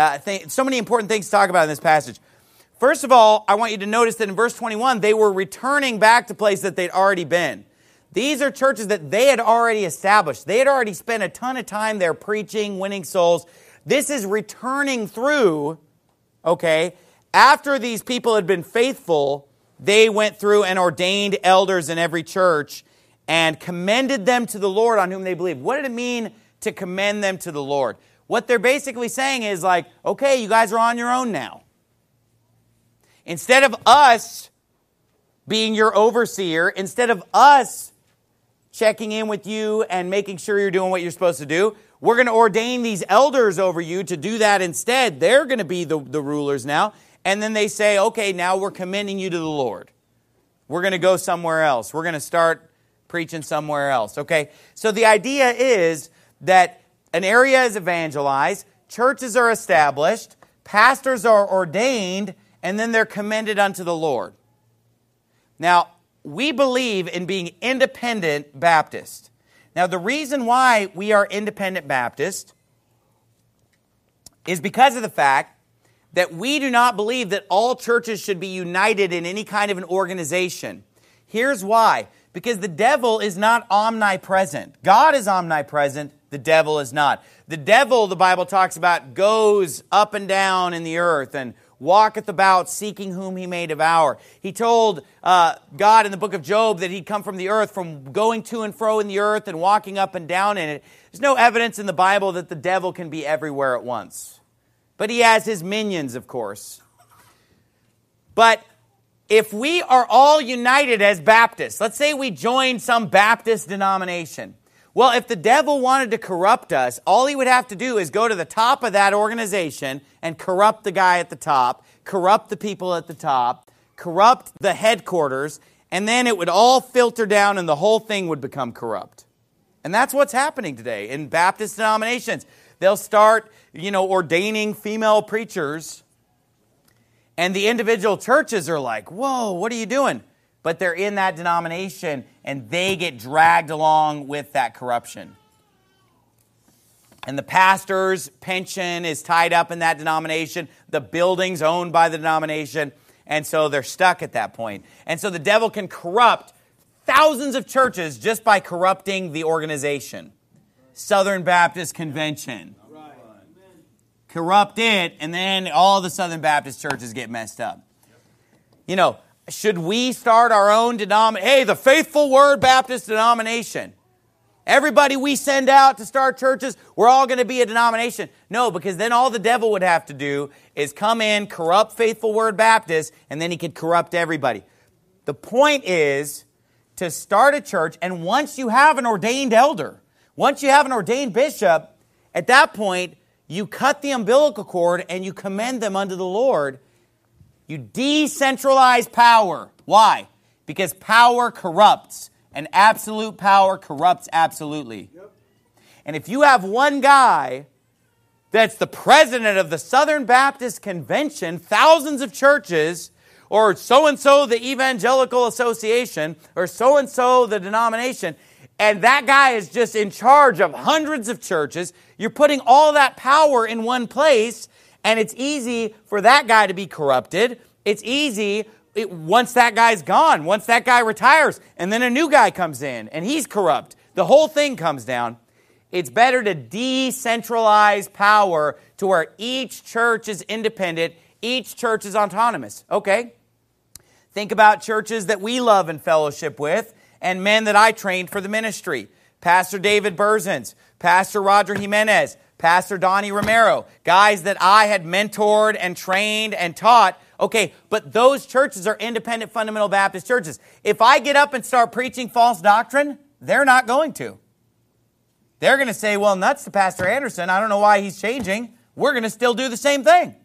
to talk about in this passage. First of all, I want you to notice that in verse 21, they were returning back to places that they'd already been. These are churches that they had already established. They had already spent a ton of time there preaching, winning souls. This is returning through, okay, after these people had been faithful, they went through and ordained elders in every church and commended them to the Lord on whom they believed. What did it mean to commend them to the Lord? What they're basically saying is like, okay, you guys are on your own now. Instead of us being your overseer, instead of us checking in with you and making sure you're doing what you're supposed to do, we're going to ordain these elders over you to do that instead. They're going to be the rulers now. And then they say, okay, now we're commending you to the Lord. We're going to go somewhere else. We're going to start preaching somewhere else. Okay, so the idea is that an area is evangelized, churches are established, pastors are ordained, and then they're commended unto the Lord. Now, we believe in being independent Baptist. Now, the reason why we are independent Baptist is because of the fact that we do not believe that all churches should be united in any kind of an organization. Here's why. Because the devil is not omnipresent. God is omnipresent. The devil is not. The devil, the Bible talks about, goes up and down in the earth and walketh about seeking whom he may devour. He told God in the book of Job that he'd come from the earth, from going to and fro in the earth and walking up and down in it. There's no evidence in the Bible that the devil can be everywhere at once. But he has his minions, of course. But if we are all united as Baptists, let's say we join some Baptist denomination. Well, if the devil wanted to corrupt us, all he would have to do is go to the top of that organization and corrupt the guy at the top, corrupt the people at the top, corrupt the headquarters, and then it would all filter down and the whole thing would become corrupt. And that's what's happening today in Baptist denominations. They'll start, ordaining female preachers, and the individual churches are like, whoa, what are you doing? But they're in that denomination, and they get dragged along with that corruption. And the pastor's pension is tied up in that denomination. The building's owned by the denomination, and so they're stuck at that point. And so the devil can corrupt thousands of churches just by corrupting the organization. Southern Baptist Convention. Corrupt it, and then all the Southern Baptist churches get messed up. Should we start our own denomination? Hey, the Faithful Word Baptist denomination. Everybody we send out to start churches, we're all going to be a denomination. No, because then all the devil would have to do is come in, corrupt Faithful Word Baptist, and then he could corrupt everybody. The point is to start a church, and once you have an ordained elder, once you have an ordained bishop, at that point, you cut the umbilical cord and you commend them unto the Lord. You decentralize power. Why? Because power corrupts, and absolute power corrupts absolutely. Yep. And if you have one guy that's the president of the Southern Baptist Convention, thousands of churches, or so-and-so the Evangelical Association, or so-and-so the denomination, and that guy is just in charge of hundreds of churches, you're putting all that power in one place, and it's easy for that guy to be corrupted. It's easy once that guy's gone, once that guy retires, and then a new guy comes in, and he's corrupt. The whole thing comes down. It's better to decentralize power to where each church is independent, each church is autonomous. Okay? Think about churches that we love and fellowship with, and men that I trained for the ministry. Pastor David Berzins, Pastor Roger Jimenez, Pastor Donnie Romero, guys that I had mentored and trained and taught. Okay, but those churches are independent fundamental Baptist churches. If I get up and start preaching false doctrine, they're not going to. They're going to say, well, nuts to Pastor Anderson. I don't know why he's changing. We're going to still do the same thing.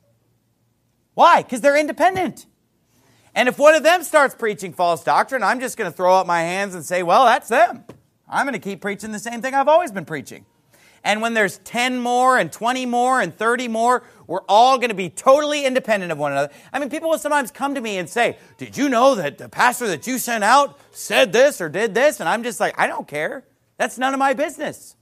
Why? Because they're independent. And if one of them starts preaching false doctrine, I'm just going to throw up my hands and say, well, that's them. I'm going to keep preaching the same thing I've always been preaching. And when there's 10 more and 20 more and 30 more, we're all going to be totally independent of one another. I mean, people will sometimes come to me and say, did you know that the pastor that you sent out said this or did this? And I'm just like, I don't care. That's none of my business.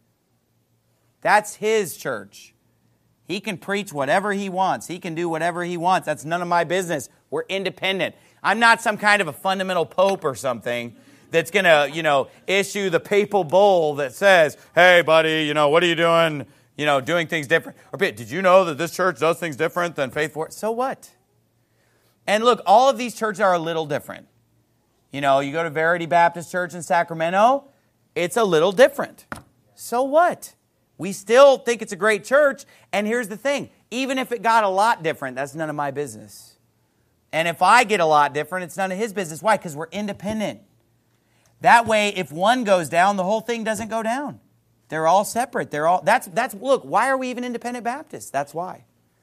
That's his church. He can preach whatever he wants. He can do whatever he wants. That's none of my business. We're independent. I'm not some kind of a fundamental pope or something that's going to, issue the papal bull that says, hey, buddy, what are you doing, doing things different? Or, did you know that this church does things different than Faithful? So what? And look, all of these churches are a little different. You go to Verity Baptist Church in Sacramento, it's a little different. So what? We still think it's a great church, and here's the thing. Even if it got a lot different, that's none of my business. And if I get a lot different, it's none of his business. Why? Because we're independent. That way, if one goes down, the whole thing doesn't go down. They're all separate. Look, why are we even independent Baptists? That's why.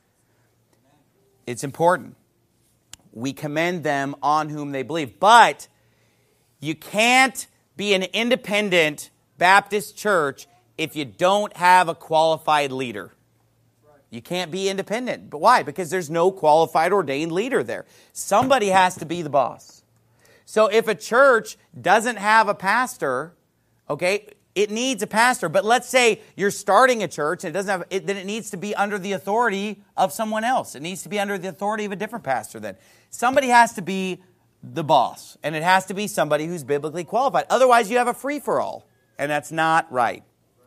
It's important. We commend them on whom they believe. But you can't be an independent Baptist church if you don't have a qualified leader. You can't be independent. But why? Because there's no qualified ordained leader there. Somebody has to be the boss. So if a church doesn't have a pastor, okay, it needs a pastor. But let's say you're starting a church and it doesn't have, then it needs to be under the authority of someone else. It needs to be under the authority of a different pastor then. Somebody has to be the boss, and it has to be somebody who's biblically qualified. Otherwise, you have a free-for-all, and that's not right.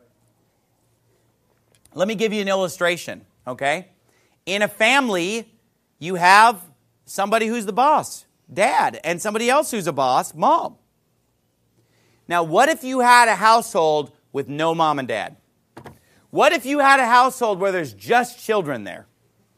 Let me give you an illustration, okay? In a family, you have somebody who's the boss, dad, and somebody else who's a boss, mom. Now, what if you had a household with no mom and dad? What if you had a household where there's just children there?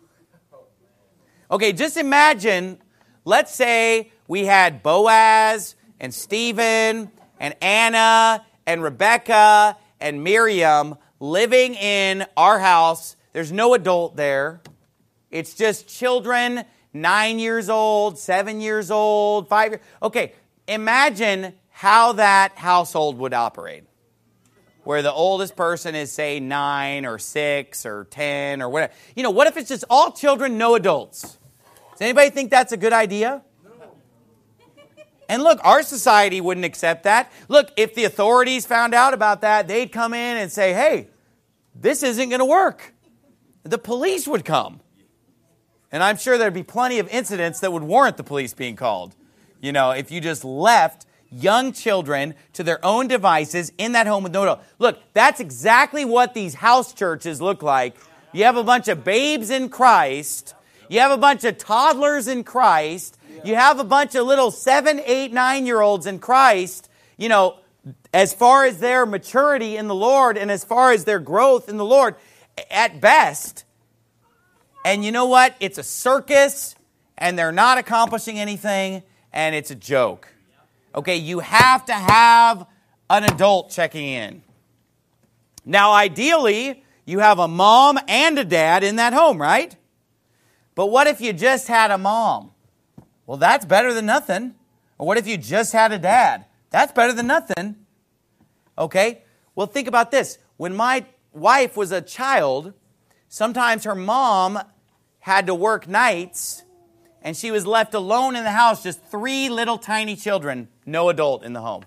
Okay, just imagine, let's say we had Boaz and Stephen and Anna and Rebecca and Miriam living in our house. There's no adult there. It's just children, 9 years old, 7 years old, 5 years. Okay, imagine how that household would operate, where the oldest person is, say, 9 or 6 or 10 or whatever. You know, what if it's just all children, no adults? Does anybody think that's a good idea? No. And look, our society wouldn't accept that. Look, if the authorities found out about that, they'd come in and say, hey, this isn't going to work. The police would come. And I'm sure there'd be plenty of incidents that would warrant the police being called. You know, if you just left young children to their own devices in that home with no adult. Look, that's exactly what these house churches look like. You have a bunch of babes in Christ. You have a bunch of toddlers in Christ. You have a bunch of little 7, 8, 9-year-olds in Christ. You know, as far as their maturity in the Lord and as far as their growth in the Lord, at best. And you know what? It's a circus, and they're not accomplishing anything, and it's a joke. Okay, you have to have an adult checking in. Now, ideally, you have a mom and a dad in that home, right? But what if you just had a mom? Well, that's better than nothing. Or what if you just had a dad? That's better than nothing. Okay? Well, think about this. When my wife was a child, sometimes her mom had to work nights, and she was left alone in the house, just 3 little tiny children, no adult in the home.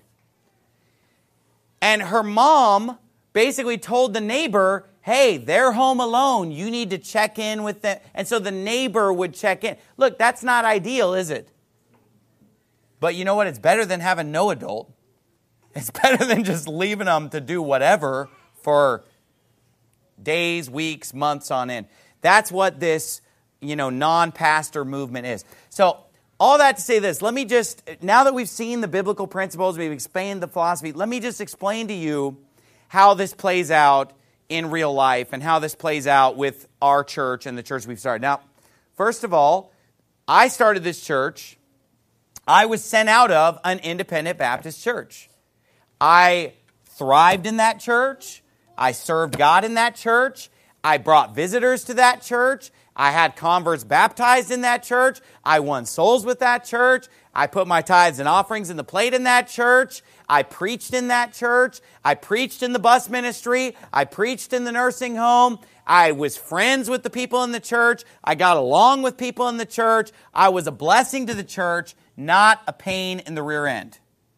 And her mom basically told the neighbor, hey, they're home alone. You need to check in with them. And so the neighbor would check in. Look, that's not ideal, is it? But you know what? It's better than having no adult. It's better than just leaving them to do whatever for days, weeks, months on end. That's what this, non-pastor movement is. So all that to say this, let me just, now that we've seen the biblical principles, we've explained the philosophy, let me just explain to you how this plays out in real life and how this plays out with our church and the church we've started. Now, first of all, I started this church. I was sent out of an independent Baptist church. I thrived in that church. I served God in that church. I brought visitors to that church. I had converts baptized in that church. I won souls with that church. I put my tithes and offerings in the plate in that church. I preached in that church. I preached in the bus ministry. I preached in the nursing home. I was friends with the people in the church. I got along with people in the church. I was a blessing to the church, not a pain in the rear end.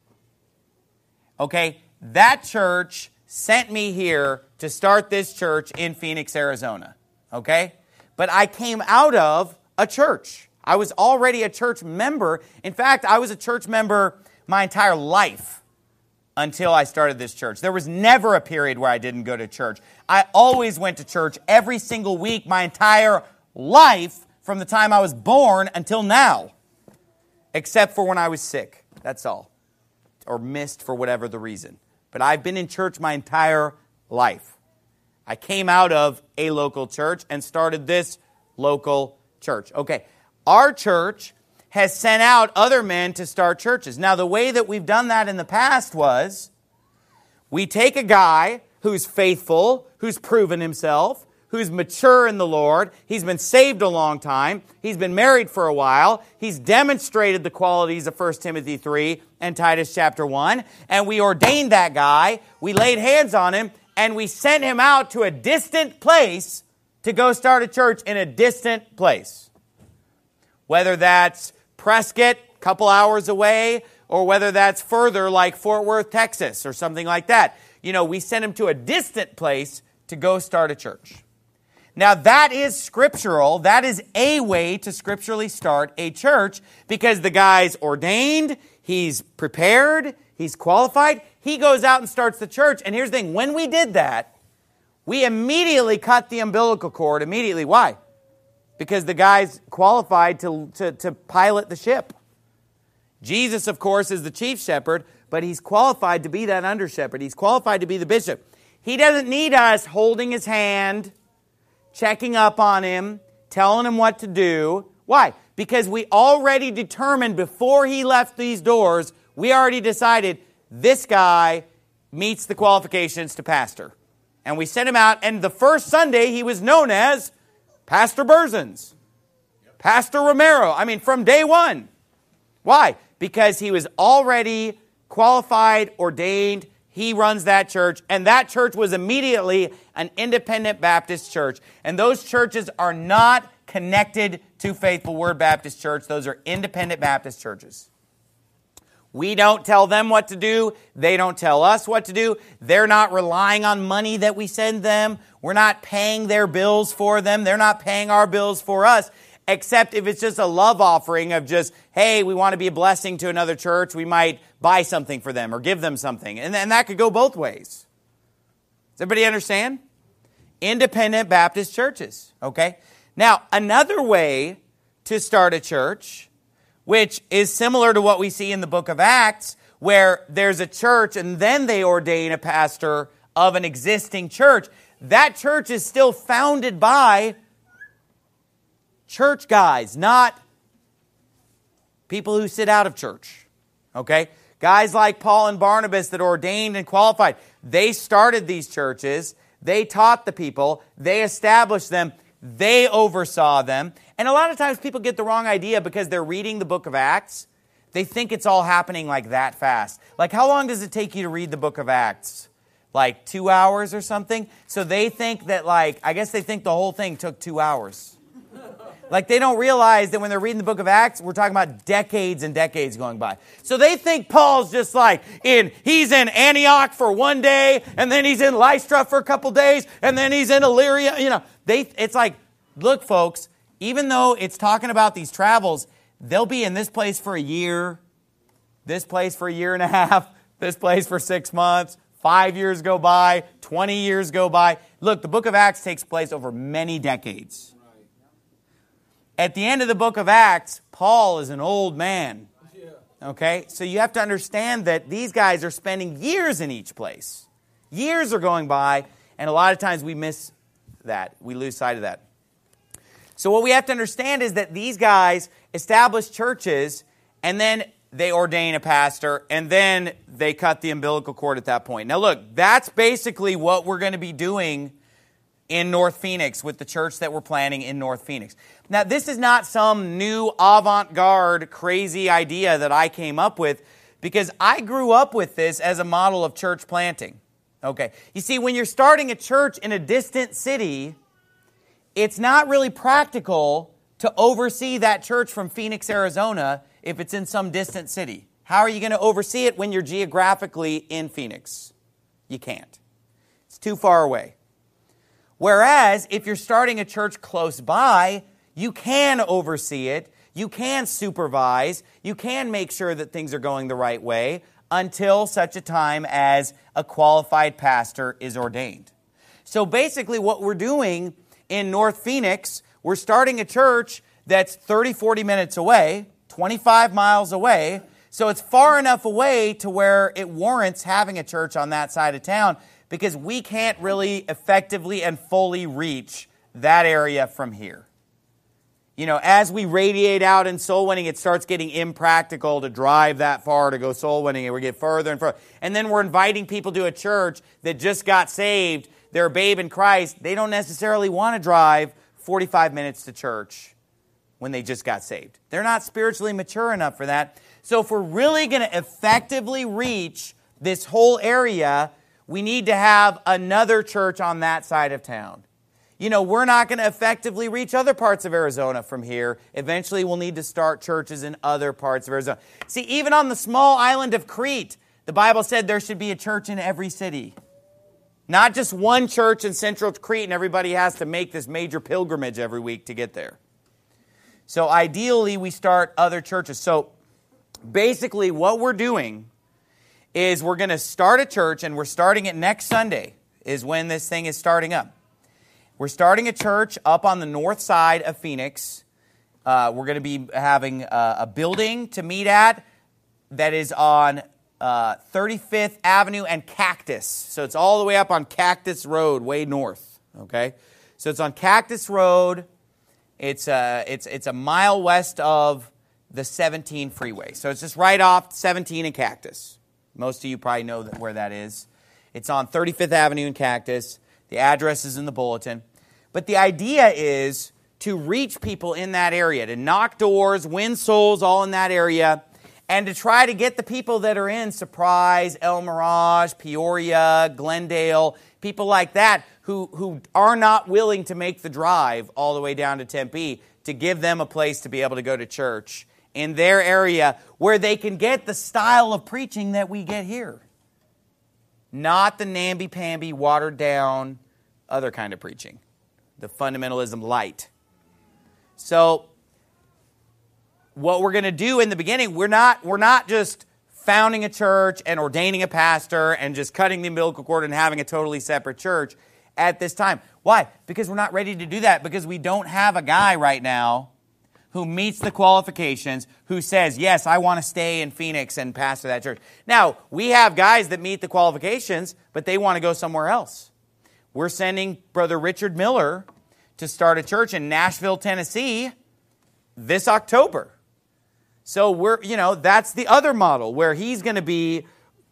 Okay, that church sent me here to start this church in Phoenix, Arizona. Okay? But I came out of a church. I was already a church member. In fact, I was a church member my entire life until I started this church. There was never a period where I didn't go to church. I always went to church every single week my entire life from the time I was born until now. Except for when I was sick. That's all. Or missed for whatever the reason. But I've been in church my entire life. I came out of a local church and started this local church. Okay, our church has sent out other men to start churches. Now, the way that we've done that in the past was we take a guy who's faithful, who's proven himself, who's mature in the Lord. He's been saved a long time. He's been married for a while. He's demonstrated the qualities of 1 Timothy 3 and Titus chapter 1. And we ordained that guy. We laid hands on him. And we sent him out to a distant place to go start a church in a distant place. Whether that's Prescott, couple hours away, or whether that's further like Fort Worth, Texas, or something like that. We send them to a distant place to go start a church. Now, that is scriptural. That is a way to scripturally start a church because the guy's ordained, he's prepared, he's qualified. He goes out and starts the church. And here's the thing. When we did that, we immediately cut the umbilical cord. Immediately. Why? Because the guy's qualified to pilot the ship. Jesus, of course, is the chief shepherd, but he's qualified to be that under shepherd. He's qualified to be the bishop. He doesn't need us holding his hand, checking up on him, telling him what to do. Why? Because we already determined before he left these doors, we already decided this guy meets the qualifications to pastor. And we sent him out, and the first Sunday he was known as Pastor Berzins, Pastor Romero. From day one. Why? Because he was already qualified, ordained. He runs that church, and that church was immediately an independent Baptist church. And those churches are not connected to Faithful Word Baptist Church. Those are independent Baptist churches. We don't tell them what to do. They don't tell us what to do. They're not relying on money that we send them. We're not paying their bills for them. They're not paying our bills for us. Except if it's just a love offering of just, hey, we want to be a blessing to another church, we might buy something for them or give them something. And that could go both ways. Does everybody understand? Independent Baptist churches, okay? Now, another way to start a church, which is similar to what we see in the book of Acts, where there's a church and then they ordain a pastor of an existing church. That church is still founded by church guys, not people who sit out of church, okay? Guys like Paul and Barnabas that ordained and qualified. They started these churches. They taught the people. They established them. They oversaw them. And a lot of times people get the wrong idea because they're reading the book of Acts. They think it's all happening like that fast. Like, how long does it take you to read the book of Acts? Like 2 hours or something? So they think that I guess they think the whole thing took 2 hours. Like, they don't realize that when they're reading the book of Acts, we're talking about decades and decades going by. So they think Paul's just he's in Antioch for one day, and then he's in Lystra for a couple days, and then he's in Illyria. It's like, look, folks, even though it's talking about these travels, they'll be in this place for a year, this place for a year and a half, this place for 6 months, 5 years go by, 20 years go by. Look, the book of Acts takes place over many decades. At the end of the book of Acts, Paul is an old man. Okay? So you have to understand that these guys are spending years in each place. Years are going by, and a lot of times we miss that. We lose sight of that. So what we have to understand is that these guys establish churches, and then they ordain a pastor, and then they cut the umbilical cord at that point. Now look, that's basically what we're going to be doing in North Phoenix with the church that we're planning in North Phoenix. Now, this is not some new avant-garde crazy idea that I came up with because I grew up with this as a model of church planting. Okay. You see, when you're starting a church in a distant city, it's not really practical to oversee that church from Phoenix, Arizona, if it's in some distant city. How are you going to oversee it when you're geographically in Phoenix? You can't. It's too far away. Whereas, if you're starting a church close by, you can oversee it, you can supervise, you can make sure that things are going the right way until such a time as a qualified pastor is ordained. So basically what we're doing in North Phoenix, we're starting a church that's 30, 40 minutes away, 25 miles away, so it's far enough away to where it warrants having a church on that side of town, because we can't really effectively and fully reach that area from here. As we radiate out in soul winning, it starts getting impractical to drive that far to go soul winning, and we get further and further. And then we're inviting people to a church that just got saved. They're a babe in Christ. They don't necessarily want to drive 45 minutes to church when they just got saved. They're not spiritually mature enough for that. So if we're really going to effectively reach this whole area, we need to have another church on that side of town. we're not going to effectively reach other parts of Arizona from here. Eventually, we'll need to start churches in other parts of Arizona. See, even on the small island of Crete, the Bible said there should be a church in every city. Not just one church in central Crete and everybody has to make this major pilgrimage every week to get there. So ideally, we start other churches. So basically, what we're doing is we're going to start a church, and we're starting it next Sunday is when this thing is starting up. We're starting a church up on the north side of Phoenix. We're going to be having a building to meet at that is on 35th Avenue and Cactus. So it's all the way up on Cactus Road, way north. Okay, so it's on Cactus Road. It's a mile west of the 17 freeway. So it's just right off 17 and Cactus. Most of you probably know where that is. It's on 35th Avenue and Cactus. The address is in the bulletin. But the idea is to reach people in that area, to knock doors, win souls all in that area, and to try to get the people that are in Surprise, El Mirage, Peoria, Glendale, people like that who are not willing to make the drive all the way down to Tempe, to give them a place to be able to go to church in their area where they can get the style of preaching that we get here. Not the namby-pamby, watered-down, other kind of preaching. The fundamentalism light. So, what we're going to do in the beginning, we're not just founding a church and ordaining a pastor and just cutting the umbilical cord and having a totally separate church at this time. Why? Because we're not ready to do that, because we don't have a guy right now who meets the qualifications, who says, yes, I want to stay in Phoenix and pastor that church. Now, we have guys that meet the qualifications, but they want to go somewhere else. We're sending Brother Richard Miller to start a church in Nashville, Tennessee this October. So that's the other model where he's going to be,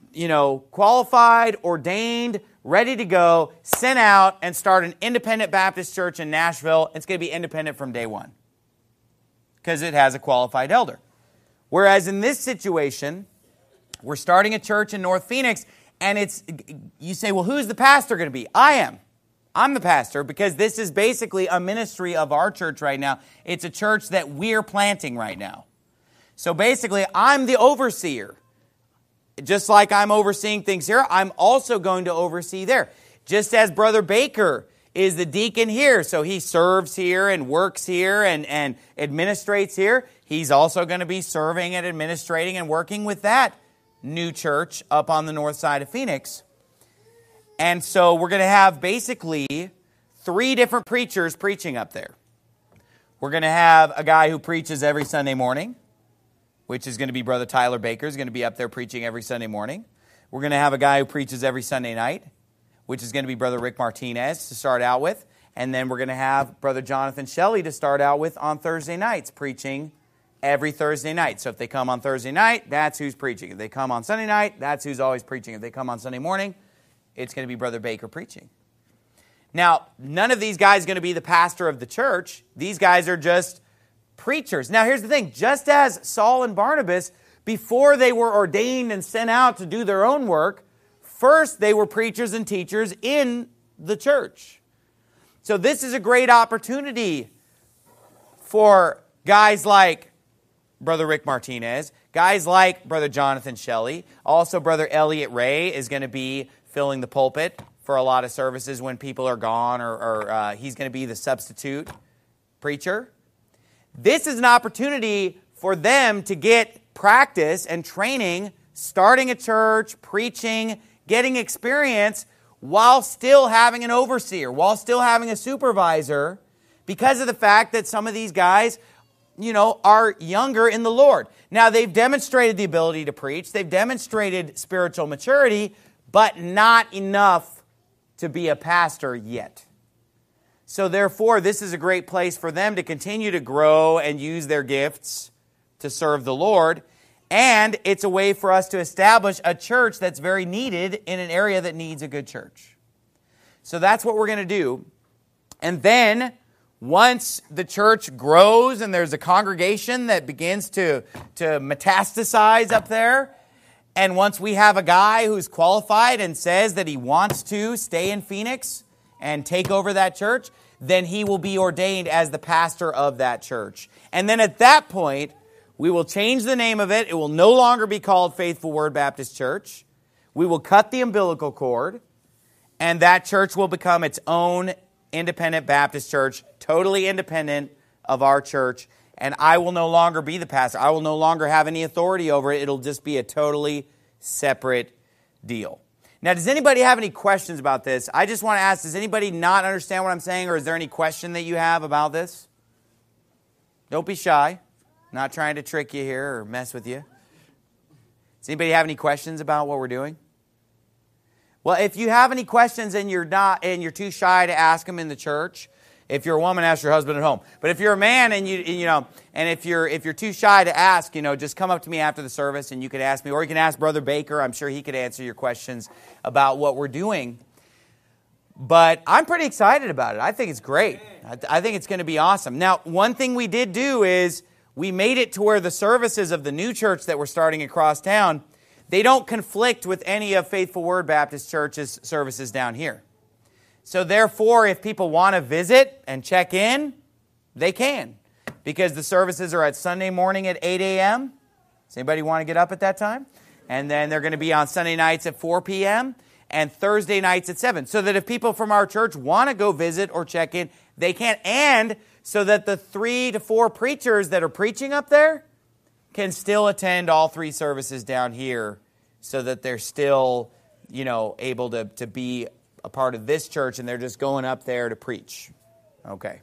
qualified, ordained, ready to go, sent out, and start an independent Baptist church in Nashville. It's going to be independent from day one because it has a qualified elder. Whereas in this situation, we're starting a church in North Phoenix, and you say, well, who's the pastor going to be? I am. I'm the pastor, because this is basically a ministry of our church right now. It's a church that we're planting right now. So basically, I'm the overseer. Just like I'm overseeing things here, I'm also going to oversee there. Just as Brother Baker is the deacon here, so he serves here and works here and administrates here, he's also going to be serving and administrating and working with that new church up on the north side of Phoenix. And so we're going to have basically 3 different preachers preaching up there. We're going to have a guy who preaches every Sunday morning, which is going to be Brother Tyler Baker, is going to be up there preaching every Sunday morning. We're going to have a guy who preaches every Sunday night, which is going to be Brother Rick Martinez to start out with. And then we're going to have Brother Jonathan Shelley to start out with on Thursday nights, preaching every Thursday night. So if they come on Thursday night, that's who's preaching. If they come on Sunday night, that's who's always preaching. If they come on Sunday morning, it's going to be Brother Baker preaching. Now, none of these guys are going to be the pastor of the church. These guys are just preachers. Now, here's the thing. Just as Saul and Barnabas, before they were ordained and sent out to do their own work, first they were preachers and teachers in the church. So this is a great opportunity for guys like Brother Rick Martinez, guys like Brother Jonathan Shelley. Also, Brother Elliot Ray is going to be filling the pulpit for a lot of services when people are gone, or he's going to be the substitute preacher. This is an opportunity for them to get practice and training, starting a church, preaching, getting experience, while still having an overseer, while still having a supervisor, because of the fact that some of these guys, are younger in the Lord. Now, they've demonstrated the ability to preach. They've demonstrated spiritual maturity, but not enough to be a pastor yet. So therefore, this is a great place for them to continue to grow and use their gifts to serve the Lord. And it's a way for us to establish a church that's very needed in an area that needs a good church. So that's what we're going to do. And then, once the church grows and there's a congregation that begins to metastasize up there, and once we have a guy who's qualified and says that he wants to stay in Phoenix and take over that church, then he will be ordained as the pastor of that church. And then at that point, we will change the name of it. It will no longer be called Faithful Word Baptist Church. We will cut the umbilical cord, and that church will become its own independent Baptist church, totally independent of our church. And I will no longer be the pastor. I will no longer have any authority over it. It'll just be a totally separate deal. Now, does anybody have any questions about this? I just want to ask, does anybody not understand what I'm saying, or is there any question that you have about this? Don't be shy. I'm not trying to trick you here or mess with you. Does anybody have any questions about what we're doing? Well, if you have any questions and you're too shy to ask them in the church, if you're a woman, ask your husband at home. But if you're a man and if you're too shy to ask, just come up to me after the service and you can ask me, or you can ask Brother Baker. I'm sure he could answer your questions about what we're doing. But I'm pretty excited about it. I think it's great. I think it's going to be awesome. Now, one thing we did do is we made it to where the services of the new church that we're starting across town, they don't conflict with any of Faithful Word Baptist Church's services down here. So therefore, if people want to visit and check in, they can. Because the services are at Sunday morning at 8 a.m. Does anybody want to get up at that time? And then they're going to be on Sunday nights at 4 p.m. and Thursday nights at 7. So that if people from our church want to go visit or check in, they can. And so that the 3 to 4 preachers that are preaching up there can still attend all 3 services down here, so that they're still, able to be a part of this church, and they're just going up there to preach. Okay.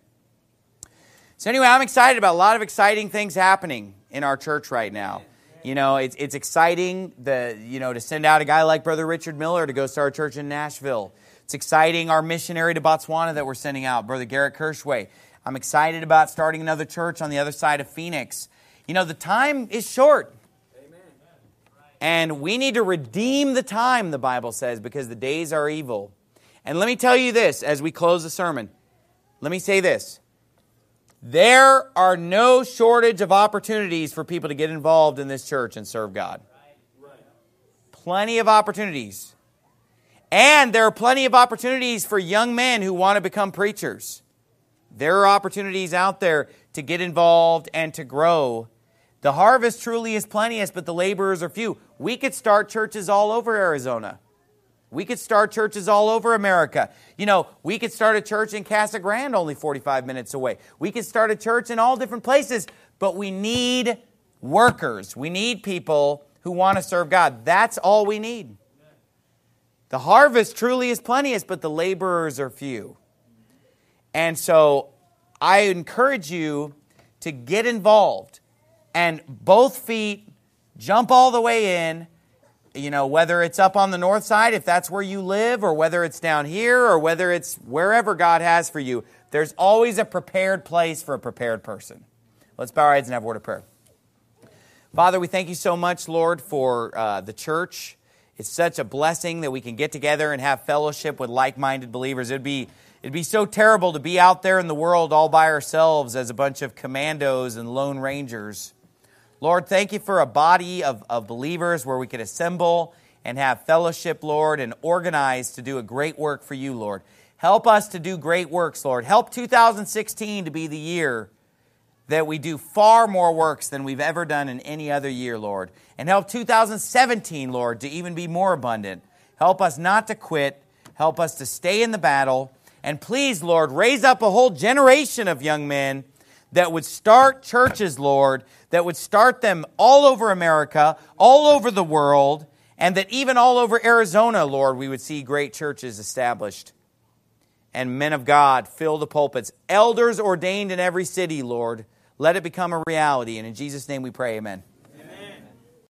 So anyway, I'm excited about a lot of exciting things happening in our church right now. It's exciting to send out a guy like Brother Richard Miller to go start a church in Nashville. It's exciting our missionary to Botswana that we're sending out, Brother Garrett Kirschway. I'm excited about starting another church on the other side of Phoenix. The time is short. Amen. And we need to redeem the time, the Bible says, because the days are evil. And let me tell you this as we close the sermon. Let me say this. There are no shortage of opportunities for people to get involved in this church and serve God. Plenty of opportunities. And there are plenty of opportunities for young men who want to become preachers. There are opportunities out there to get involved and to grow. The harvest truly is plenteous, but the laborers are few. We could start churches all over Arizona. We could start churches all over America. We could start a church in Casa Grande, only 45 minutes away. We could start a church in all different places, but we need workers. We need people who want to serve God. That's all we need. The harvest truly is plenteous, but the laborers are few. And so I encourage you to get involved and both feet jump all the way in. Whether it's up on the north side, if that's where you live, or whether it's down here, or whether it's wherever God has for you, there's always a prepared place for a prepared person. Let's bow our heads and have a word of prayer. Father, we thank you so much, Lord, for the church. It's such a blessing that we can get together and have fellowship with like-minded believers. It'd be so terrible to be out there in the world all by ourselves as a bunch of commandos and lone rangers. Lord, thank you for a body of believers where we could assemble and have fellowship, Lord, and organize to do a great work for you, Lord. Help us to do great works, Lord. Help 2016 to be the year that we do far more works than we've ever done in any other year, Lord. And help 2017, Lord, to even be more abundant. Help us not to quit. Help us to stay in the battle. And please, Lord, raise up a whole generation of young men that would start churches, Lord, that would start them all over America, all over the world, and that even all over Arizona, Lord, we would see great churches established. And men of God fill the pulpits. Elders ordained in every city, Lord. Let it become a reality. And in Jesus' name we pray, amen.